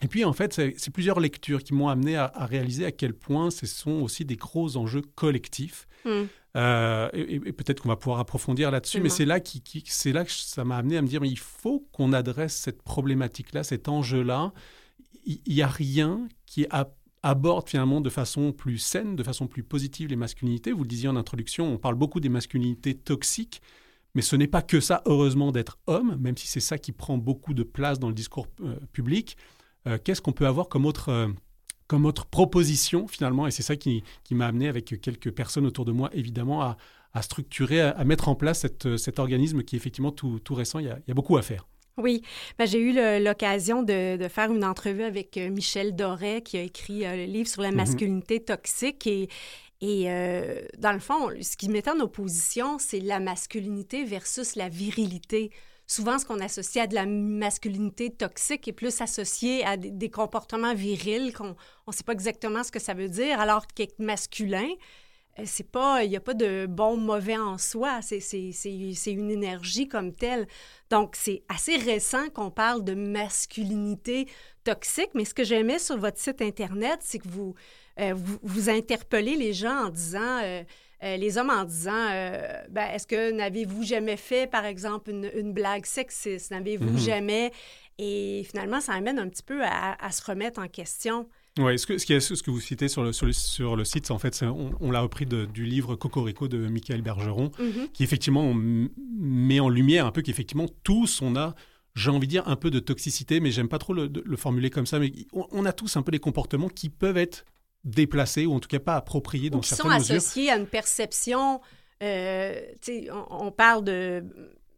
Et puis, en fait, c'est, c'est plusieurs lectures qui m'ont amené à, à réaliser à quel point ce sont aussi des gros enjeux collectifs. Mm. Euh, et, et peut-être qu'on va pouvoir approfondir là-dessus, Absolument. mais c'est là, qui, qui, c'est là que ça m'a amené à me dire, mais il faut qu'on adresse cette problématique-là, cet enjeu-là. Il n'y a rien qui a, aborde finalement de façon plus saine, de façon plus positive les masculinités. Vous le disiez en introduction, on parle beaucoup des masculinités toxiques, mais ce n'est pas que ça, heureusement, d'être homme, même si c'est ça qui prend beaucoup de place dans le discours euh, public. Euh, qu'est-ce qu'on peut avoir comme autre, euh, comme autre proposition, finalement? Et c'est ça qui, qui m'a amené, avec quelques personnes autour de moi, évidemment, à, à structurer, à, à mettre en place cette, cet organisme qui est effectivement tout, tout récent. Il y a, il y a beaucoup à faire. Oui, ben, j'ai eu le, l'occasion de, de faire une entrevue avec Michel Doré, qui a écrit euh, le livre sur la masculinité mm-hmm. toxique. Et, et euh, dans le fond, ce qui met en opposition, c'est la masculinité versus la virilité. Souvent, ce qu'on associe à de la masculinité toxique est plus associé à des, des comportements virils qu'on ne sait pas exactement ce que ça veut dire, alors qu'être masculin, c'est pas, il n'y a pas de bon, mauvais en soi. C'est, c'est, c'est, c'est une énergie comme telle. Donc, c'est assez récent qu'on parle de masculinité toxique, mais ce que j'aimais sur votre site Internet, c'est que vous, euh, vous, vous interpellez les gens en disant... Euh, Euh, les hommes en disant, euh, ben, est-ce que n'avez-vous jamais fait, par exemple, une, une blague sexiste? N'avez-vous mm-hmm. jamais? Et finalement, ça amène un petit peu à, à se remettre en question. Oui, ce que, ce, qui est, ce que vous citez sur le, sur le, sur le site, en fait, c'est, on, on l'a repris de, du livre Cocorico de Michael Bergeron, mm-hmm. qui effectivement on met en lumière un peu qu'effectivement, tous, on a, j'ai envie de dire, un peu de toxicité, mais j'aime pas trop le, le formuler comme ça, mais on, on a tous un peu des comportements qui peuvent être déplacés ou en tout cas pas appropriés dans certaines mesures. Qui sont associés à une perception, euh, on, on parle de,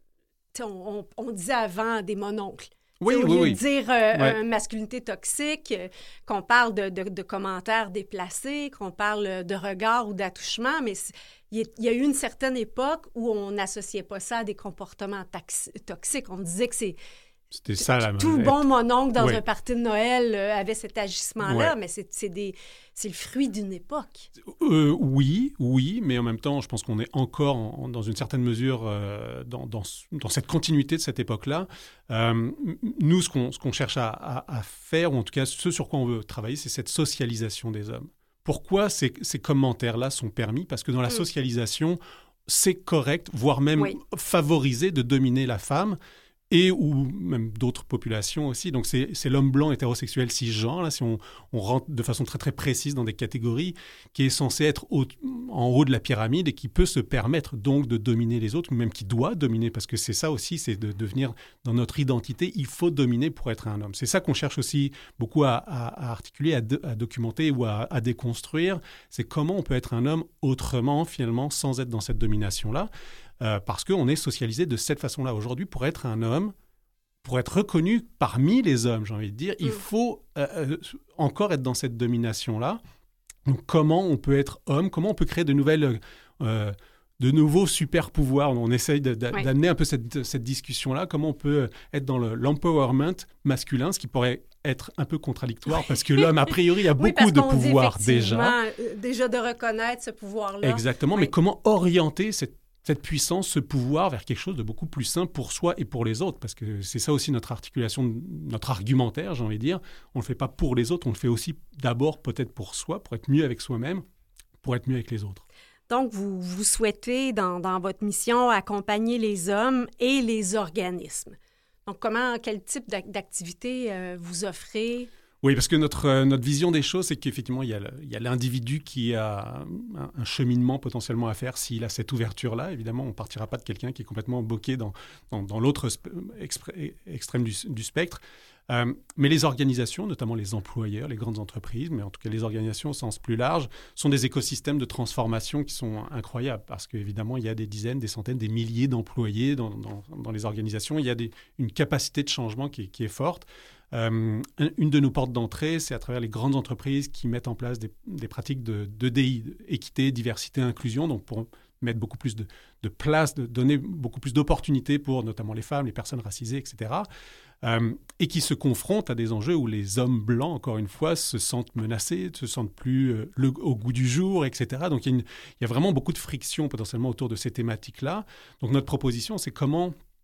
on, on, on disait avant des mononcles. Oui, au oui, lieu oui. de dire euh, ouais. une masculinité toxique, euh, qu'on parle de, de, de commentaires déplacés, qu'on parle de regard ou d'attouchement, mais il y a eu une certaine époque où on n'associait pas ça à des comportements tax- toxiques. On disait que c'est C'était ça, la tout bon mononcle dans oui. un party de Noël euh, avait cet agissement-là, ouais. mais c'est, c'est, des, c'est le fruit d'une époque. Euh, oui, oui, mais en même temps, je pense qu'on est encore, en, dans une certaine mesure, euh, dans, dans, dans cette continuité de cette époque-là. Euh, nous, ce qu'on, ce qu'on cherche à, à, à faire, ou en tout cas ce sur quoi on veut travailler, c'est cette socialisation des hommes. Pourquoi ces, ces commentaires-là sont permis? Parce que dans la mmh. socialisation, c'est correct, voire même oui. favorisé de dominer la femme, et ou même d'autres populations aussi. Donc, c'est, c'est l'homme blanc hétérosexuel cisgenre, là, si on, on rentre de façon très, très précise dans des catégories, qui est censé être au, en haut de la pyramide et qui peut se permettre donc de dominer les autres, ou même qui doit dominer, parce que c'est ça aussi, c'est de devenir, dans notre identité, il faut dominer pour être un homme. C'est ça qu'on cherche aussi beaucoup à, à, à articuler, à, de, à documenter ou à, à déconstruire. C'est comment on peut être un homme autrement, finalement, sans être dans cette domination-là. Euh, parce qu'on est socialisé de cette façon-là. Aujourd'hui, pour être un homme, pour être reconnu parmi les hommes, j'ai envie de dire, mmh. il faut euh, encore être dans cette domination-là. Donc, comment on peut être homme? Comment on peut créer de nouvelles, euh, de nouveaux super-pouvoirs? On essaye de, de, ouais. d'amener un peu cette, cette discussion-là. Comment on peut être dans le, l'empowerment masculin, ce qui pourrait être un peu contradictoire, parce que l'homme, a priori, a oui, beaucoup de pouvoir déjà. Euh, déjà de reconnaître ce pouvoir-là. Exactement, oui. mais comment orienter cette cette puissance, ce pouvoir vers quelque chose de beaucoup plus sain pour soi et pour les autres, parce que c'est ça aussi notre articulation, notre argumentaire, j'ai envie de dire. On ne le fait pas pour les autres, on le fait aussi d'abord peut-être pour soi, pour être mieux avec soi-même, pour être mieux avec les autres. Donc, vous, vous souhaitez, dans, dans votre mission, accompagner les hommes et les organismes. Donc, comment, quel type d'activité euh, vous offrez? Oui, parce que notre, euh, notre vision des choses, c'est qu'effectivement, il y a, le, il y a l'individu qui a un, un cheminement potentiellement à faire s'il a cette ouverture-là. Évidemment, on ne partira pas de quelqu'un qui est complètement bloqué dans, dans, dans l'autre sp- expré- extrême du, du spectre. Euh, mais les organisations, notamment les employeurs, les grandes entreprises, mais en tout cas les organisations au sens plus large, sont des écosystèmes de transformation qui sont incroyables parce qu'évidemment, il y a des dizaines, des centaines, des milliers d'employés dans, dans, dans les organisations. Il y a des, une capacité de changement qui est, qui est forte. Euh, une de nos portes d'entrée, c'est à travers les grandes entreprises qui mettent en place des, des pratiques de, de D I, équité, diversité, inclusion, donc pour mettre beaucoup plus de, de place, de donner beaucoup plus d'opportunités pour notamment les femmes, les personnes racisées, et cetera. Euh, et qui se confrontent à des enjeux où les hommes blancs, encore une fois, se sentent menacés, se sentent plus euh, le, au goût du jour, et cetera. Donc il y, a une, il y a vraiment beaucoup de friction potentiellement autour de ces thématiques-là. Donc notre proposition, c'est comment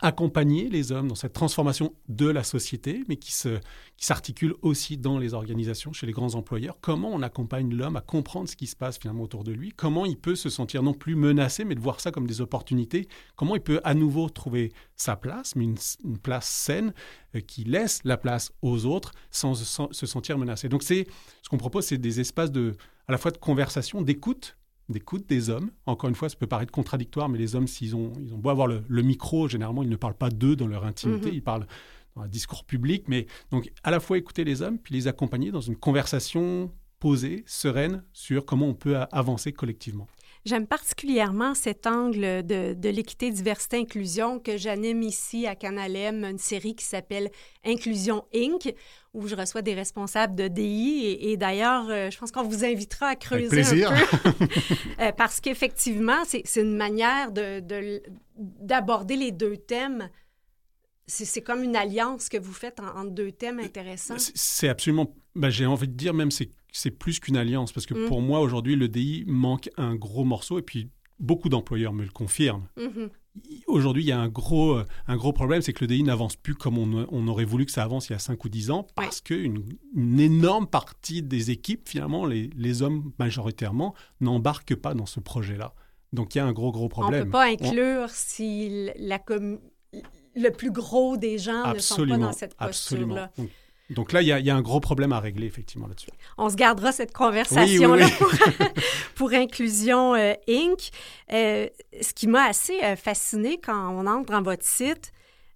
accompagner les hommes dans cette transformation de la société, mais qui, se, qui s'articule aussi dans les organisations, chez les grands employeurs. Comment on accompagne l'homme à comprendre ce qui se passe finalement autour de lui, comment il peut se sentir non plus menacé, mais de voir ça comme des opportunités, comment il peut à nouveau trouver sa place, mais une, une place saine euh, qui laisse la place aux autres sans, sans se sentir menacé. Donc c'est, ce qu'on propose, c'est des espaces de, à la fois de conversation, d'écoute, d'écoute des hommes. Encore une fois, ça peut paraître contradictoire, mais les hommes, s'ils ont, ils ont beau avoir le, le micro, généralement, ils ne parlent pas d'eux dans leur intimité, mmh. ils parlent dans un discours public, mais donc à la fois écouter les hommes, puis les accompagner dans une conversation posée, sereine, sur comment on peut avancer collectivement. J'aime particulièrement cet angle de, de l'équité, diversité, inclusion que j'anime ici à Canal M, une série qui s'appelle Inclusion Incorporée, où je reçois des responsables de D I. Et, et d'ailleurs, euh, je pense qu'on vous invitera à creuser un peu. euh, parce qu'effectivement, c'est, c'est une manière de, de, d'aborder les deux thèmes. C'est, c'est comme une alliance que vous faites en, entre deux thèmes intéressants. C'est, c'est absolument... Ben, j'ai envie de dire même c'est c'est plus qu'une alliance, parce que mmh. pour moi, aujourd'hui, le D I manque un gros morceau, et puis beaucoup d'employeurs me le confirment. Mmh. Aujourd'hui, il y a un gros, un gros problème, c'est que le D I n'avance plus comme on, on aurait voulu que ça avance il y a cinq ou dix ans, parce ouais. qu'une une énorme partie des équipes, finalement, les, les hommes majoritairement, n'embarquent pas dans ce projet-là. Donc, il y a un gros, gros problème. On ne peut pas inclure on... si la com... le plus gros des gens absolument, ne sont pas dans cette posture-là. Absolument. Donc là, il y, y a un gros problème à régler, effectivement, là-dessus. On se gardera cette conversation-là oui, oui, oui. pour, pour Inclusion euh, Incorporée. Euh, ce qui m'a assez euh, fasciné quand on entre dans votre site,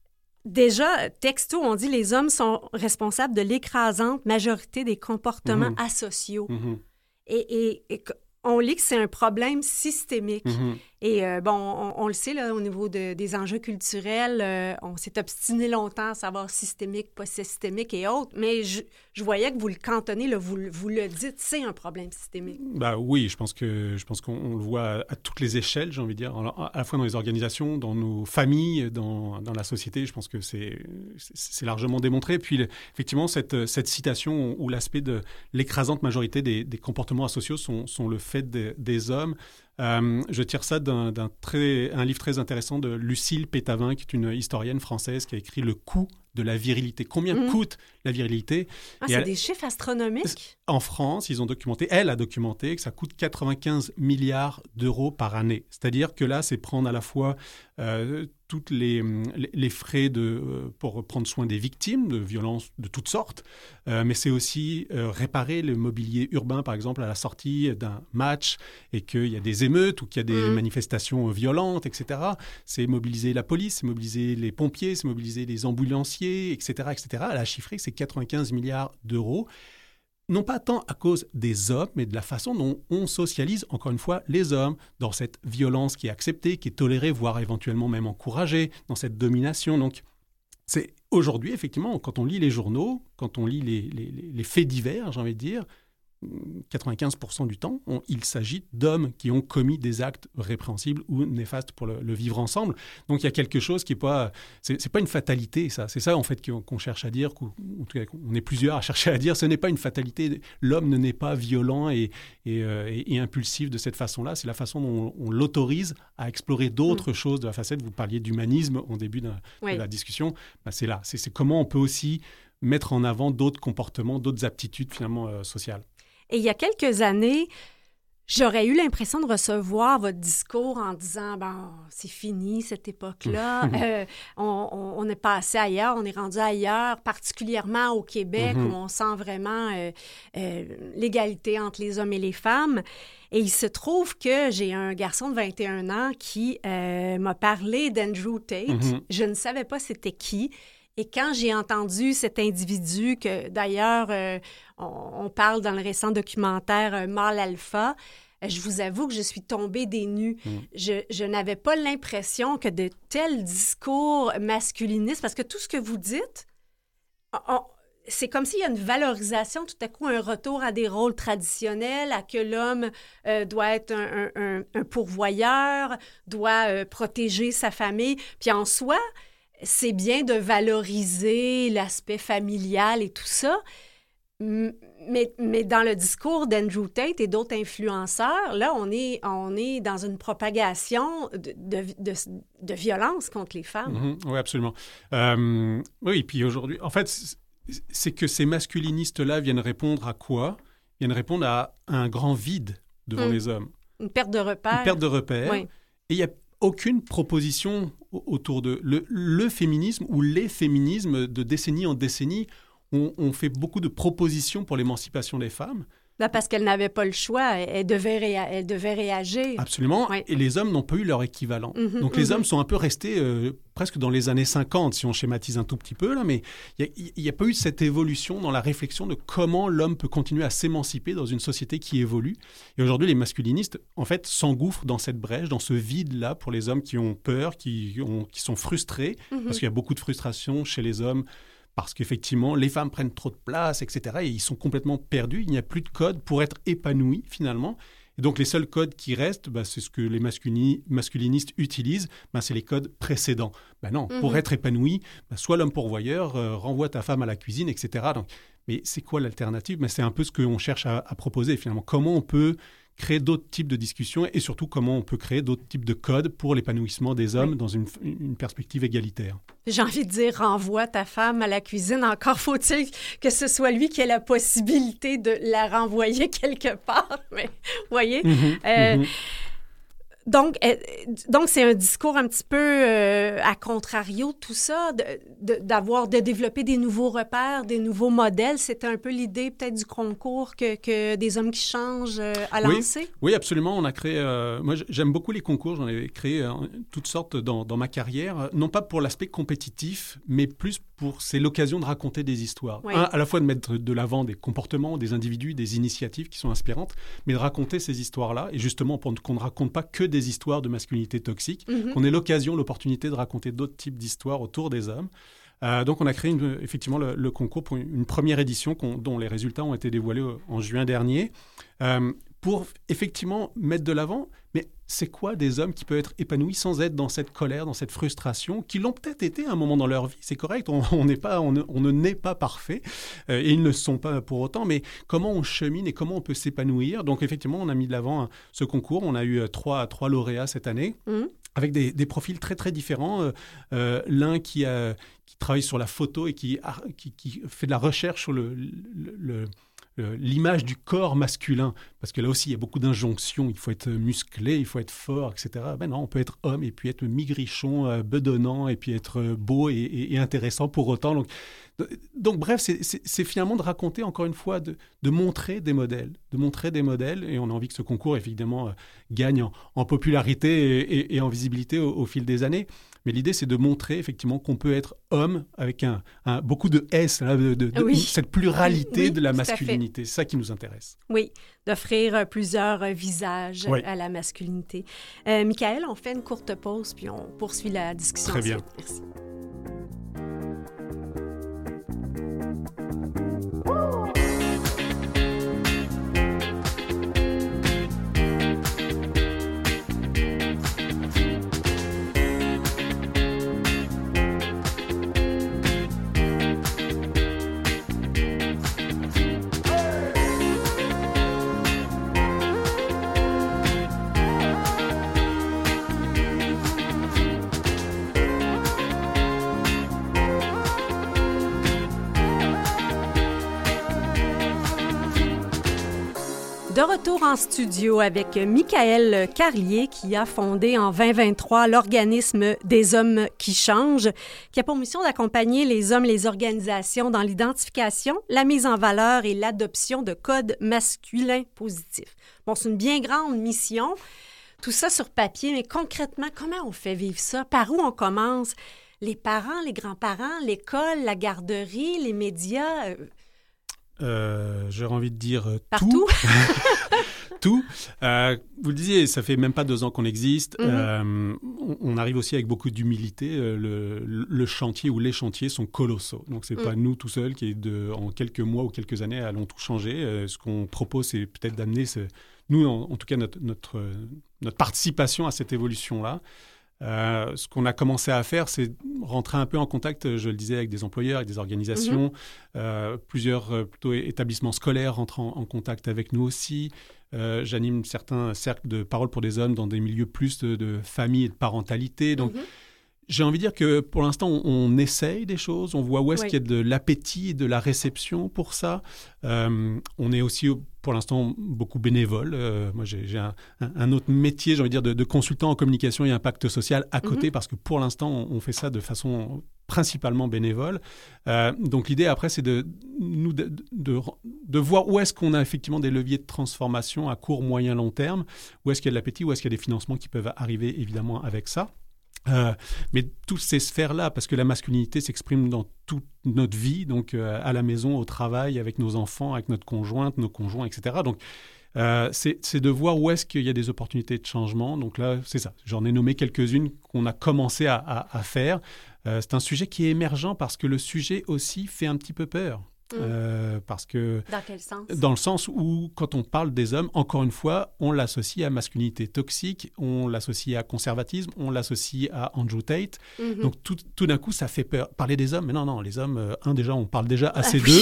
déjà, texto, on dit « Les hommes sont responsables de l'écrasante majorité des comportements mm-hmm. asociaux mm-hmm. ». Et, et, et on lit que c'est un problème systémique. Mm-hmm. Et euh, bon, on, on le sait, là, au niveau de, des enjeux culturels, euh, on s'est obstiné longtemps à savoir systémique, pas systémique et autres, mais je, je voyais que vous le cantonnez, là, vous, vous le dites, c'est un problème systémique. Bah oui, je pense, que, je pense qu'on on le voit à, à toutes les échelles, j'ai envie de dire, à la fois dans les organisations, dans nos familles, dans, dans la société, je pense que c'est, c'est, c'est largement démontré. Puis le, effectivement, cette, cette citation où l'aspect de l'écrasante majorité des, des comportements asociaux sont, sont le fait de, des hommes. Euh, je tire ça d'un, d'un, très, un livre très intéressant de Lucille Pétavin, qui est une historienne française qui a écrit « Le coût de la virilité ». Combien mmh. coûte la virilité? Ah, c'est elle, des chiffres astronomiques? En France, ils ont documenté, elle a documenté que ça coûte quatre-vingt-quinze milliards d'euros par année. C'est-à-dire que là, c'est prendre à la fois euh, tous les, les frais de, euh, pour prendre soin des victimes de violences de toutes sortes, euh, mais c'est aussi euh, réparer le mobilier urbain, par exemple, à la sortie d'un match et qu'il y a des émeutes ou qu'il y a des mmh. manifestations violentes, et cetera. C'est mobiliser la police, c'est mobiliser les pompiers, c'est mobiliser les ambulanciers, et cetera, et cetera. Elle a chiffré que c'est quatre-vingt-quinze milliards d'euros. Non pas tant à cause des hommes, mais de la façon dont on socialise, encore une fois, les hommes dans cette violence qui est acceptée, qui est tolérée, voire éventuellement même encouragée, dans cette domination. Donc, c'est aujourd'hui, effectivement, quand on lit les journaux, quand on lit les, les, les faits divers, j'ai envie de dire, quatre-vingt-quinze pour cent du temps, on, il s'agit d'hommes qui ont commis des actes répréhensibles ou néfastes pour le, le vivre ensemble. Donc, il y a quelque chose qui n'est pas... C'est, c'est pas une fatalité, ça. C'est ça, en fait, qu'on, qu'on cherche à dire, qu'en tout cas, on est plusieurs à chercher à dire. Ce n'est pas une fatalité. L'homme ne naît pas violent et, et, euh, et, et impulsif de cette façon-là. C'est la façon dont on, on l'autorise à explorer d'autres mmh. choses de la facette. Vous parliez d'humanisme au début de, oui. de la discussion. Ben, c'est là. C'est, c'est comment on peut aussi mettre en avant d'autres comportements, d'autres aptitudes, finalement, euh, sociales. Et il y a quelques années, j'aurais eu l'impression de recevoir votre discours en disant « Bon, c'est fini cette époque-là, euh, on, on, on est passé ailleurs, on est rendu ailleurs, particulièrement au Québec, mm-hmm. où on sent vraiment euh, euh, l'égalité entre les hommes et les femmes. » Et il se trouve que j'ai un garçon de vingt et un ans qui euh, m'a parlé d'Andrew Tate. Mm-hmm. Je ne savais pas c'était qui. Et quand j'ai entendu cet individu, que d'ailleurs, euh, on, on parle dans le récent documentaire euh, Mâle Alpha, euh, je vous avoue que je suis tombée des nues. Mmh. Je, je n'avais pas l'impression que de tels discours masculinistes, parce que tout ce que vous dites, on, c'est comme s'il y a une valorisation, tout à coup, un retour à des rôles traditionnels, à que l'homme euh, doit être un, un, un pourvoyeur, doit euh, protéger sa famille. Puis en soi, c'est bien de valoriser l'aspect familial et tout ça, Mais, mais dans le discours d'Andrew Tate et d'autres influenceurs, là, on est, on est dans une propagation de, de, de, de violence contre les femmes. Mm-hmm. Oui, absolument. Euh, oui, puis aujourd'hui, en fait, c'est que ces masculinistes-là viennent répondre à quoi? Ils viennent répondre à un grand vide devant mm. les hommes. Une perte de repères. Une perte de repères. Oui. Et il n'y a aucune proposition autour de le, le féminisme ou les féminismes de décennie en décennie. On, on fait beaucoup de propositions pour l'émancipation des femmes. Là, parce qu'elles n'avaient pas le choix, elles devaient, réa- elles devaient réagir. Absolument, ouais. Et les hommes n'ont pas eu leur équivalent. Mm-hmm, Donc, mm-hmm. les hommes sont un peu restés euh, presque dans les années cinquante, si on schématise un tout petit peu, là, mais il n'y a, a pas eu cette évolution dans la réflexion de comment l'homme peut continuer à s'émanciper dans une société qui évolue. Et aujourd'hui, les masculinistes, en fait, s'engouffrent dans cette brèche, dans ce vide-là pour les hommes qui ont peur, qui, ont, qui sont frustrés, mm-hmm. parce qu'il y a beaucoup de frustration chez les hommes, parce qu'effectivement, les femmes prennent trop de place, et cetera. Et ils sont complètement perdus. Il n'y a plus de code pour être épanouis, finalement. Et donc, les seuls codes qui restent, bah, c'est ce que les masculini- masculinistes utilisent, bah, c'est les codes précédents. Bah non, mm-hmm. pour être épanoui, bah, sois l'homme pourvoyeur, euh, renvoie ta femme à la cuisine, et cetera. Donc, mais c'est quoi l'alternative? bah, C'est un peu ce qu'on cherche à, à proposer, finalement. Comment on peut créer d'autres types de discussions et surtout comment on peut créer d'autres types de codes pour l'épanouissement des hommes oui. dans une, une perspective égalitaire. J'ai envie de dire, renvoie ta femme à la cuisine. Encore faut-il que ce soit lui qui ait la possibilité de la renvoyer quelque part. Mais, vous voyez? Mm-hmm, euh, mm-hmm. Donc, euh, donc, c'est un discours un petit peu euh, à contrario de tout ça, de, de, d'avoir, de développer des nouveaux repères, des nouveaux modèles. C'était un peu l'idée peut-être du concours que, que des hommes qui changent euh, a lancé. Oui, oui, absolument. On a créé, euh, moi j'aime beaucoup les concours, j'en ai créé euh, toutes sortes dans, dans ma carrière, non pas pour l'aspect compétitif, mais plus pour, c'est l'occasion de raconter des histoires. Oui. Un, à la fois de mettre de l'avant des comportements, des individus, des initiatives qui sont inspirantes, mais de raconter ces histoires-là, et justement pour qu'on ne raconte pas que des des histoires de masculinité toxique, mm-hmm. qu'on ait l'occasion, l'opportunité de raconter d'autres types d'histoires autour des hommes. Euh, donc, on a créé une, effectivement le, le concours pour une, une première édition qu'on, dont les résultats ont été dévoilés en juin dernier, euh, pour effectivement mettre de l'avant, mais c'est quoi des hommes qui peuvent être épanouis sans être dans cette colère, dans cette frustration, qui l'ont peut-être été à un moment dans leur vie, c'est correct, on, on, n'est pas, on, ne, on ne naît pas parfait, euh, et ils ne le sont pas pour autant, mais comment on chemine et comment on peut s'épanouir. Donc effectivement, on a mis de l'avant hein, ce concours, on a eu euh, trois, trois lauréats cette année, mmh. avec des, des profils très très différents, euh, euh, l'un qui, a, qui travaille sur la photo et qui, a, qui, qui fait de la recherche sur le... le, le l'image du corps masculin, parce que là aussi, il y a beaucoup d'injonctions. Il faut être musclé, il faut être fort, et cetera. Ben non, on peut être homme et puis être migrichon, euh, bedonnant, et puis être beau et, et, et intéressant pour autant. Donc, donc bref, c'est, c'est, c'est finalement de raconter, encore une fois, de, de montrer des modèles, de montrer des modèles, et on a envie que ce concours, évidemment, euh, gagne en, en popularité et, et, et en visibilité au, au fil des années. Mais l'idée, c'est de montrer effectivement qu'on peut être homme avec un, un, beaucoup de S, là, de, de, de oui. cette pluralité oui, de la masculinité. C'est ça qui nous intéresse. Oui, d'offrir plusieurs visages oui. à la masculinité. Euh, Michael, on fait une courte pause, puis on poursuit la discussion. Très bien. Merci. De retour en studio avec Michael Carlier, qui a fondé en vingt vingt-trois l'organisme des hommes qui changent, qui a pour mission d'accompagner les hommes et les organisations dans l'identification, la mise en valeur et l'adoption de codes masculins positifs. Bon, c'est une bien grande mission, tout ça sur papier, mais concrètement, comment on fait vivre ça? Par où on commence? Les parents, les grands-parents, l'école, la garderie, les médias... Euh, j'aurais envie de dire euh, Partout. tout. tout. Euh, vous le disiez, ça fait même pas deux ans qu'on existe. Mm-hmm. Euh, on, on arrive aussi avec beaucoup d'humilité. Euh, le, le chantier ou les chantiers sont colossaux. Donc, c'est mm. pas nous tout seuls qui, de, en quelques mois ou quelques années, allons tout changer. Euh, ce qu'on propose, c'est peut-être d'amener, ce, nous, en, en tout cas, notre, notre, notre participation à cette évolution-là. Euh, ce qu'on a commencé à faire, c'est rentrer un peu en contact, je le disais, avec des employeurs, avec des organisations. Mm-hmm. Euh, plusieurs euh, plutôt établissements scolaires rentrent en, en contact avec nous aussi. Euh, j'anime certains cercles de parole pour des hommes dans des milieux plus de, de famille et de parentalité. Donc, mm-hmm. j'ai envie de dire que pour l'instant, on, on essaye des choses. On voit où est-ce oui. qu'il y a de l'appétit et de la réception pour ça. Euh, on est aussi, pour l'instant, beaucoup bénévole. Euh, moi, j'ai, j'ai un, un autre métier, j'ai envie de dire, de, de consultant en communication et impact social à côté, mm-hmm. parce que pour l'instant, on, on fait ça de façon principalement bénévole. Euh, donc, l'idée, après, c'est de, nous, de, de, de voir où est-ce qu'on a effectivement des leviers de transformation à court, moyen, long terme, où est-ce qu'il y a de l'appétit, où est-ce qu'il y a des financements qui peuvent arriver, évidemment, avec ça. Euh, mais toutes ces sphères-là, parce que la masculinité s'exprime dans toute notre vie, donc euh, à la maison, au travail, avec nos enfants, avec notre conjointe, nos conjoints, et cetera. Donc, euh, c'est, c'est de voir où est-ce qu'il y a des opportunités de changement. Donc là, c'est ça. J'en ai nommé quelques-unes qu'on a commencé à, à, à faire. Euh, c'est un sujet qui est émergent parce que le sujet aussi fait un petit peu peur. Mmh. Euh, parce que dans quel sens? Dans le sens où, quand on parle des hommes, encore une fois, on l'associe à masculinité toxique, on l'associe à conservatisme, on l'associe à Andrew Tate. Mmh. Donc, tout, tout d'un coup, ça fait peur. Parler des hommes, mais non, non, les hommes, euh, un, déjà, on parle déjà assez d'eux.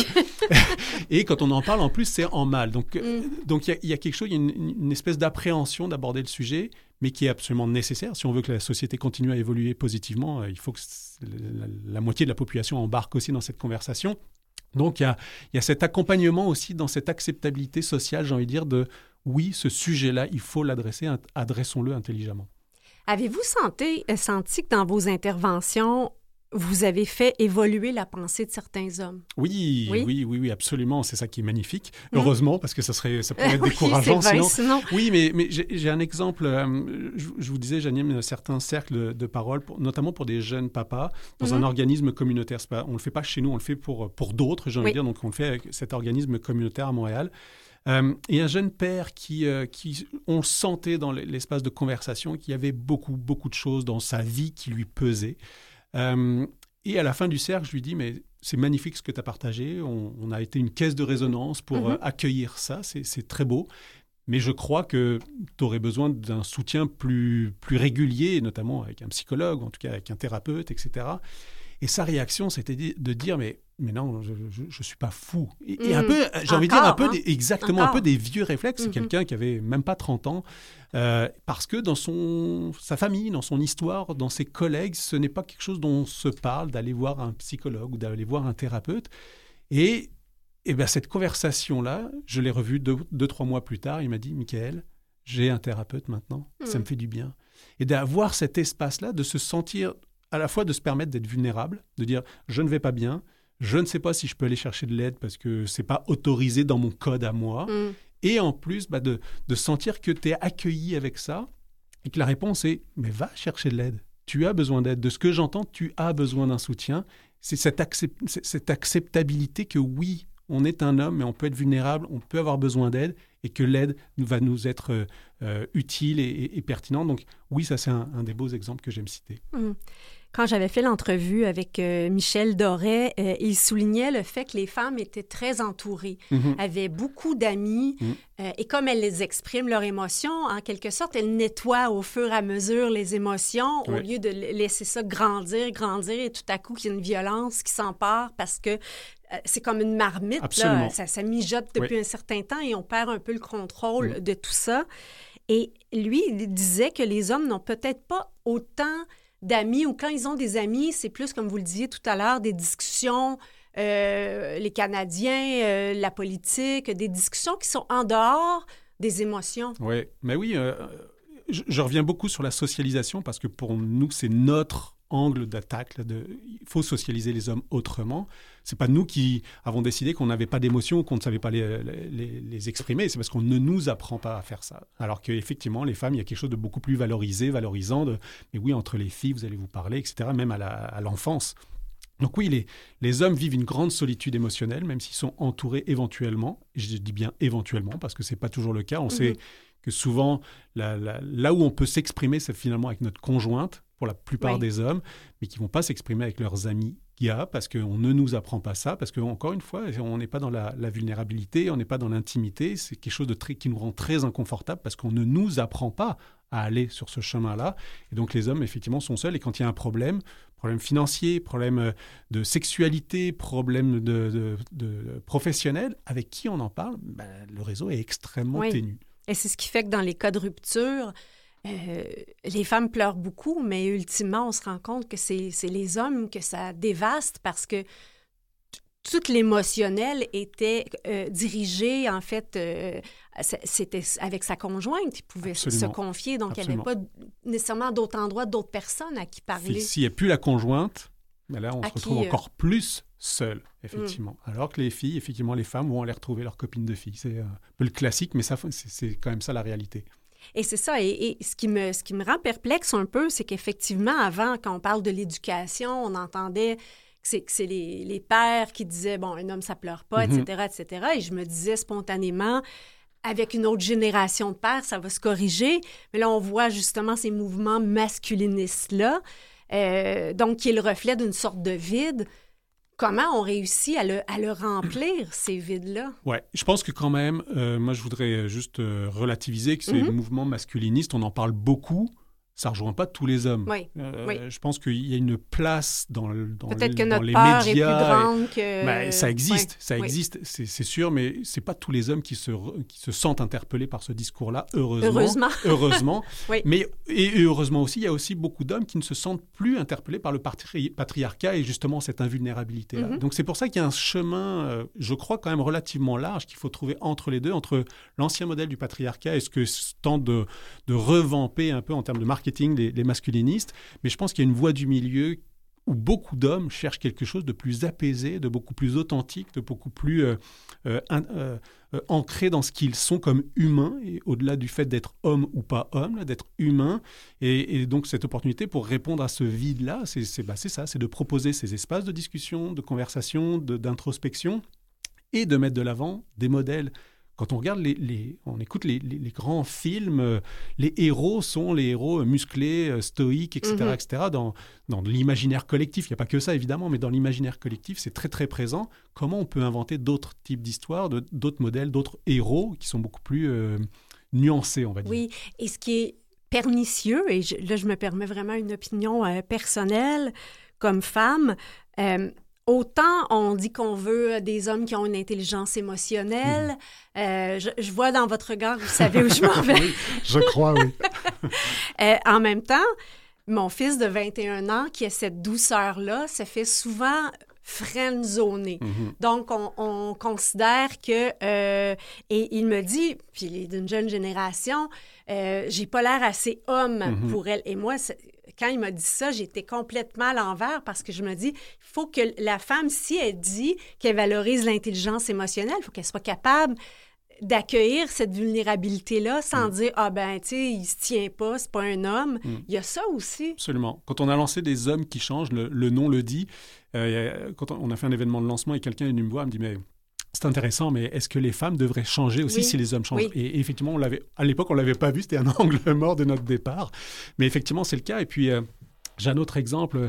Et quand on en parle, en plus, c'est en mal. Donc, mmh. donc il y, y a quelque chose, il y a une, une espèce d'appréhension d'aborder le sujet, mais qui est absolument nécessaire. Si on veut que la société continue à évoluer positivement, euh, il faut que la, la moitié de la population embarque aussi dans cette conversation. Donc, il y a, il y a cet accompagnement aussi dans cette acceptabilité sociale, j'ai envie de dire, de oui, ce sujet-là, il faut l'adresser, adressons-le intelligemment. Avez-vous senti, senti que dans vos interventions, vous avez fait évoluer la pensée de certains hommes? Oui, oui, oui, oui, oui, absolument. C'est ça qui est magnifique. Mmh. Heureusement, parce que ça, serait, ça pourrait être oui, décourageant. C'est vrai, sinon... sinon... Oui, mais, mais j'ai, j'ai un exemple. Euh, je, je vous disais, j'anime certains cercles de, de parole, pour, notamment pour des jeunes papas, dans mmh. un organisme communautaire. C'est pas, on ne le fait pas chez nous, on le fait pour, pour d'autres, j'ai envie oui. de dire. Donc, on le fait avec cet organisme communautaire à Montréal. Euh, et un jeune père qui, euh, qui, on le sentait dans l'espace de conversation, qu'il y avait beaucoup, beaucoup de choses dans sa vie qui lui pesaient. Euh, et à la fin du cercle, je lui dis, mais c'est magnifique ce que tu as partagé. On, on a été une caisse de résonance pour mm-hmm. euh, accueillir ça. C'est, c'est très beau. Mais je crois que tu aurais besoin d'un soutien plus, plus régulier, notamment avec un psychologue, en tout cas avec un thérapeute, et cetera. Et sa réaction, c'était de dire, mais, mais non, je ne suis pas fou. Et, mmh. et un peu, j'ai Encore, envie de dire, un peu hein? des, exactement, Encore. un peu des vieux réflexes. C'est mmh. quelqu'un qui avait même pas trente ans. Euh, parce que dans son, sa famille, dans son histoire, dans ses collègues, ce n'est pas quelque chose dont on se parle, d'aller voir un psychologue ou d'aller voir un thérapeute. Et, et ben, cette conversation-là, je l'ai revue deux, deux, trois mois plus tard. Il m'a dit, Michael, j'ai un thérapeute maintenant. Mmh. Ça me fait du bien. Et d'avoir cet espace-là, de se sentir... à la fois de se permettre d'être vulnérable, de dire « je ne vais pas bien, je ne sais pas si je peux aller chercher de l'aide parce que ce n'est pas autorisé dans mon code à moi. Mm. » Et en plus, bah, de, de sentir que tu es accueilli avec ça et que la réponse est « mais va chercher de l'aide, tu as besoin d'aide. De ce que j'entends, tu as besoin d'un soutien. » C'est cette, accept, cette acceptabilité que oui, on est un homme, mais on peut être vulnérable, on peut avoir besoin d'aide et que l'aide va nous être euh, utile et, et, et pertinente. Donc oui, ça c'est un, un des beaux exemples que j'aime citer. Mmh. Quand j'avais fait l'entrevue avec euh, Michel Doré, euh, il soulignait le fait que les femmes étaient très entourées, mmh. avaient beaucoup d'amis, mmh. euh, et comme elles les expriment leurs émotions, en quelque sorte, elles nettoient au fur et à mesure les émotions, oui. au lieu de laisser ça grandir, grandir, et tout à coup, qu'il y a une violence qui s'empare parce que euh, c'est comme une marmite, là, ça, ça mijote depuis oui. un certain temps et on perd un peu le contrôle oui. de tout ça. Et lui, il disait que les hommes n'ont peut-être pas autant d'amis, ou quand ils ont des amis, c'est plus, comme vous le disiez tout à l'heure, des discussions, euh, les Canadiens, euh, la politique, des discussions qui sont en dehors des émotions. Oui, mais oui, euh, je, je reviens beaucoup sur la socialisation parce que pour nous, c'est notre angle d'attaque. Là, de, il faut socialiser les hommes autrement. C'est pas nous qui avons décidé qu'on n'avait pas d'émotions ou qu'on ne savait pas les, les, les exprimer. C'est parce qu'on ne nous apprend pas à faire ça. Alors qu'effectivement, les femmes, il y a quelque chose de beaucoup plus valorisé, valorisant. De, mais oui, entre les filles, vous allez vous parler, et cetera, même à, la, à l'enfance. Donc oui, les, les hommes vivent une grande solitude émotionnelle, même s'ils sont entourés éventuellement. Et je dis bien éventuellement, parce que c'est pas toujours le cas. On mm-hmm. sait que souvent, la, la, là où on peut s'exprimer, c'est finalement avec notre conjointe, pour la plupart oui. des hommes, mais qui ne vont pas s'exprimer avec leurs amis gars, parce qu'on ne nous apprend pas ça, parce qu'encore une fois, on n'est pas dans la, la vulnérabilité, on n'est pas dans l'intimité, c'est quelque chose de très, qui nous rend très inconfortable, parce qu'on ne nous apprend pas à aller sur ce chemin-là. Et donc, les hommes, effectivement, sont seuls. Et quand il y a un problème, problème financier, problème de sexualité, problème de, de, de professionnel, avec qui on en parle, ben, le réseau est extrêmement oui. ténu. Et c'est ce qui fait que dans les cas de rupture, euh, les femmes pleurent beaucoup, mais ultimement, on se rend compte que c'est, c'est les hommes que ça dévaste parce que tout l'émotionnel était euh, dirigé, en fait, euh, c'était avec sa conjointe. Il pouvait Absolument. se confier, donc Absolument. il n'y avait pas nécessairement d'autres endroits, d'autres personnes à qui parler. S'il n'y a plus la conjointe, ben là, on à se retrouve qui, encore euh... plus seul, effectivement. Mm. Alors que les filles, effectivement, les femmes vont aller retrouver leurs copines de filles. C'est un peu le classique, mais ça, c'est, c'est quand même ça la réalité. Et c'est ça. Et, et ce, qui me, ce qui me rend perplexe un peu, c'est qu'effectivement, avant, quand on parle de l'éducation, on entendait... c'est que c'est les, les pères qui disaient, bon, un homme, ça pleure pas, mm-hmm. et cetera, et cetera. Et je me disais spontanément, avec une autre génération de pères, ça va se corriger. Mais là, on voit justement ces mouvements masculinistes-là, euh, donc qui est le reflet d'une sorte de vide. Comment on réussit à le, à le remplir, ces vides-là? Oui, je pense que quand même, euh, moi, je voudrais juste euh, relativiser que ces mm-hmm. mouvements masculinistes, on en parle beaucoup. Ça ne rejoint pas tous les hommes. Oui, euh, oui. Je pense qu'il y a une place dans, dans, Peut-être le, que dans notre les peur médias. est plus grande que... Ben, ça existe, oui, ça oui. existe, c'est, c'est sûr, mais ce n'est pas tous les hommes qui se, qui se sentent interpellés par ce discours-là, heureusement. Heureusement. heureusement. oui. Mais, et, et heureusement aussi, il y a aussi beaucoup d'hommes qui ne se sentent plus interpellés par le patri- patriarcat et justement cette invulnérabilité-là. Mm-hmm. Donc c'est pour ça qu'il y a un chemin, euh, je crois, quand même relativement large qu'il faut trouver entre les deux, entre l'ancien modèle du patriarcat et ce que tente de, de revamper un peu en termes de marketing les, les masculins. Mais je pense qu'il y a une voie du milieu où beaucoup d'hommes cherchent quelque chose de plus apaisé, de beaucoup plus authentique, de beaucoup plus euh, euh, euh, euh, ancré dans ce qu'ils sont comme humains, et au-delà du fait d'être homme ou pas homme, là, d'être humain. Et, et donc cette opportunité pour répondre à ce vide-là, c'est, c'est, bah, c'est ça, c'est de proposer ces espaces de discussion, de conversation, de, d'introspection, et de mettre de l'avant des modèles. Quand on regarde, les, les, on écoute les, les, les grands films, euh, les héros sont les héros musclés, euh, stoïques, et cetera, mm-hmm. et cetera. Dans, dans l'imaginaire collectif, il n'y a pas que ça, évidemment, mais dans l'imaginaire collectif, c'est très, très présent. Comment on peut inventer d'autres types d'histoires, de, d'autres modèles, d'autres héros qui sont beaucoup plus euh, nuancés, on va dire. Oui, et ce qui est pernicieux, et je, là, je me permets vraiment une opinion euh, personnelle comme femme, euh, autant on dit qu'on veut des hommes qui ont une intelligence émotionnelle. Mmh. Euh, je, je vois dans votre regard, vous savez où je m'en vais. Oui, je crois, oui. euh, en même temps, mon fils de vingt et un ans, qui a cette douceur-là, se fait souvent friendzoner. Mmh. Donc, on, on considère que... Euh, et il me dit, puis il est d'une jeune génération, euh, j'ai pas l'air assez homme mmh. pour elle. Et moi, c'est, quand il m'a dit ça, j'étais complètement à l'envers parce que je me dis, il faut que la femme, si elle dit qu'elle valorise l'intelligence émotionnelle, il faut qu'elle soit capable d'accueillir cette vulnérabilité-là sans mmh. dire « Ah ben, tu sais, il se tient pas, c'est pas un homme. Mmh. » Il y a ça aussi. Absolument. Quand on a lancé des hommes qui changent, le, le nom le dit. Euh, quand on a fait un événement de lancement et quelqu'un est venu me voir, il me dit « Mais c'est intéressant, mais est-ce que les femmes devraient changer aussi oui. si les hommes changent oui. ?» Et, et effectivement, on l'avait, à l'époque, on ne l'avait pas vu, c'était un angle mort de notre départ. Mais effectivement, c'est le cas. Et puis... Euh, J'ai un autre exemple,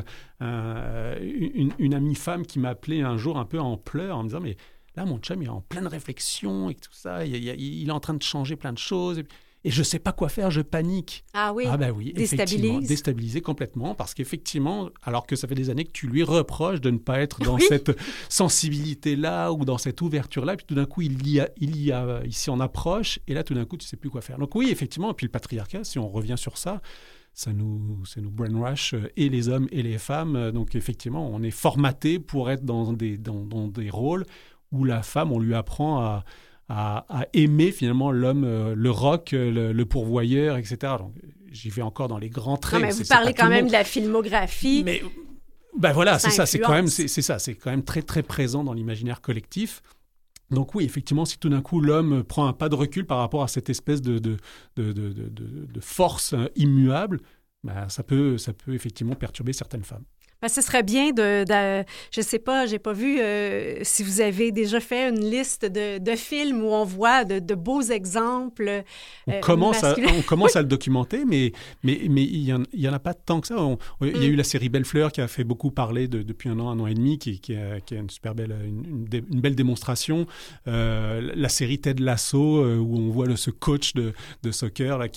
euh, une, une amie femme qui m'a appelé un jour un peu en pleurs en me disant « Mais là, mon chum, il est en pleine réflexion et tout ça, il, il, il est en train de changer plein de choses. Et, et je ne sais pas quoi faire, je panique. » Ah oui, ah ben oui, effectivement, déstabilisé complètement parce qu'effectivement, alors que ça fait des années que tu lui reproches de ne pas être dans oui. cette sensibilité-là ou dans cette ouverture-là, puis tout d'un coup, il, y a, il, y a, il s'y en approche et là, tout d'un coup, tu ne sais plus quoi faire. Donc oui, effectivement, et puis le patriarcat, si on revient sur ça, ça nous, ça nous brainwash et les hommes et les femmes. Donc effectivement, on est formaté pour être dans des, dans, dans des rôles où la femme, on lui apprend à, à, à aimer finalement l'homme, euh, le rock, le, le pourvoyeur, et cetera. Donc, j'y vais encore dans les grands traits. Non, mais vous c'est, parlez c'est quand même monde. de la filmographie. Mais ben voilà, ça c'est ça, c'est quand même, c'est, c'est ça, c'est quand même très très présent dans l'imaginaire collectif. Donc oui, effectivement, si tout d'un coup l'homme prend un pas de recul par rapport à cette espèce de, de, de, de, de, de force immuable, ben, ça peut, ça peut effectivement perturber certaines femmes. Ben, ce serait bien de, de je sais pas, j'ai pas vu euh, si vous avez déjà fait une liste de, de films où on voit de, de beaux exemples. Euh, on, commence à, on commence à le documenter, mais mais mais il y en, il y en a pas tant que ça. On, il y a mm. eu la série Belle Fleur qui a fait beaucoup parler de, depuis un an, un an et demi, qui, qui, a, qui a une super belle, une, une, une belle démonstration. Euh, la série Ted Lasso euh, où on voit le, ce coach de, de soccer là qui, qui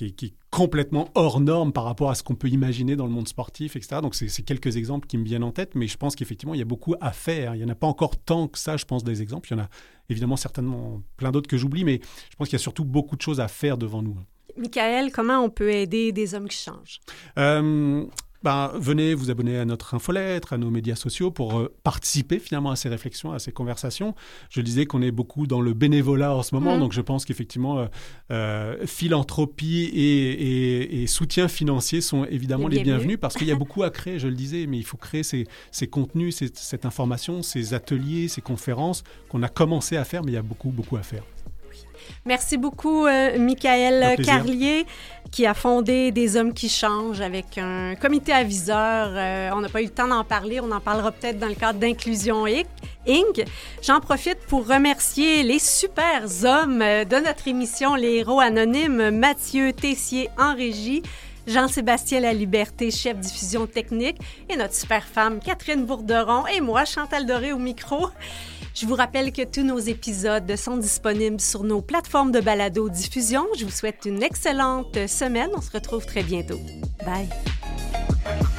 complètement hors norme par rapport à ce qu'on peut imaginer dans le monde sportif, et cetera. Donc, c'est, c'est quelques exemples qui me viennent en tête, mais je pense qu'effectivement, il y a beaucoup à faire. Il n'y en a pas encore tant que ça, je pense, des exemples. Il y en a évidemment certainement plein d'autres que j'oublie, mais je pense qu'il y a surtout beaucoup de choses à faire devant nous. Michael, comment on peut aider des hommes qui changent? Euh, ben, venez vous abonner à notre infolettre, à nos médias sociaux pour euh, participer finalement à ces réflexions, à ces conversations. Je disais qu'on est beaucoup dans le bénévolat en ce moment, mmh. donc je pense qu'effectivement, euh, euh, philanthropie et, et, et soutien financier sont évidemment les, les bienvenus parce qu'il y a beaucoup à créer, je le disais, mais il faut créer ces, ces contenus, ces, cette information, ces ateliers, ces conférences qu'on a commencé à faire, mais il y a beaucoup, beaucoup à faire. Merci beaucoup, euh, Michael Carlier, qui a fondé Des Hommes qui changent avec un comité aviseur. Euh, on n'a pas eu le temps d'en parler. On en parlera peut-être dans le cadre d'Inclusion Inc. J'en profite pour remercier les super hommes de notre émission, les héros anonymes, Mathieu Tessier en régie, Jean-Sébastien Laliberté, chef diffusion technique, et notre super femme Catherine Bourderon, et moi, Chantal Doré au micro. Je vous rappelle que tous nos épisodes sont disponibles sur nos plateformes de balado-diffusion. Je vous souhaite une excellente semaine. On se retrouve très bientôt. Bye!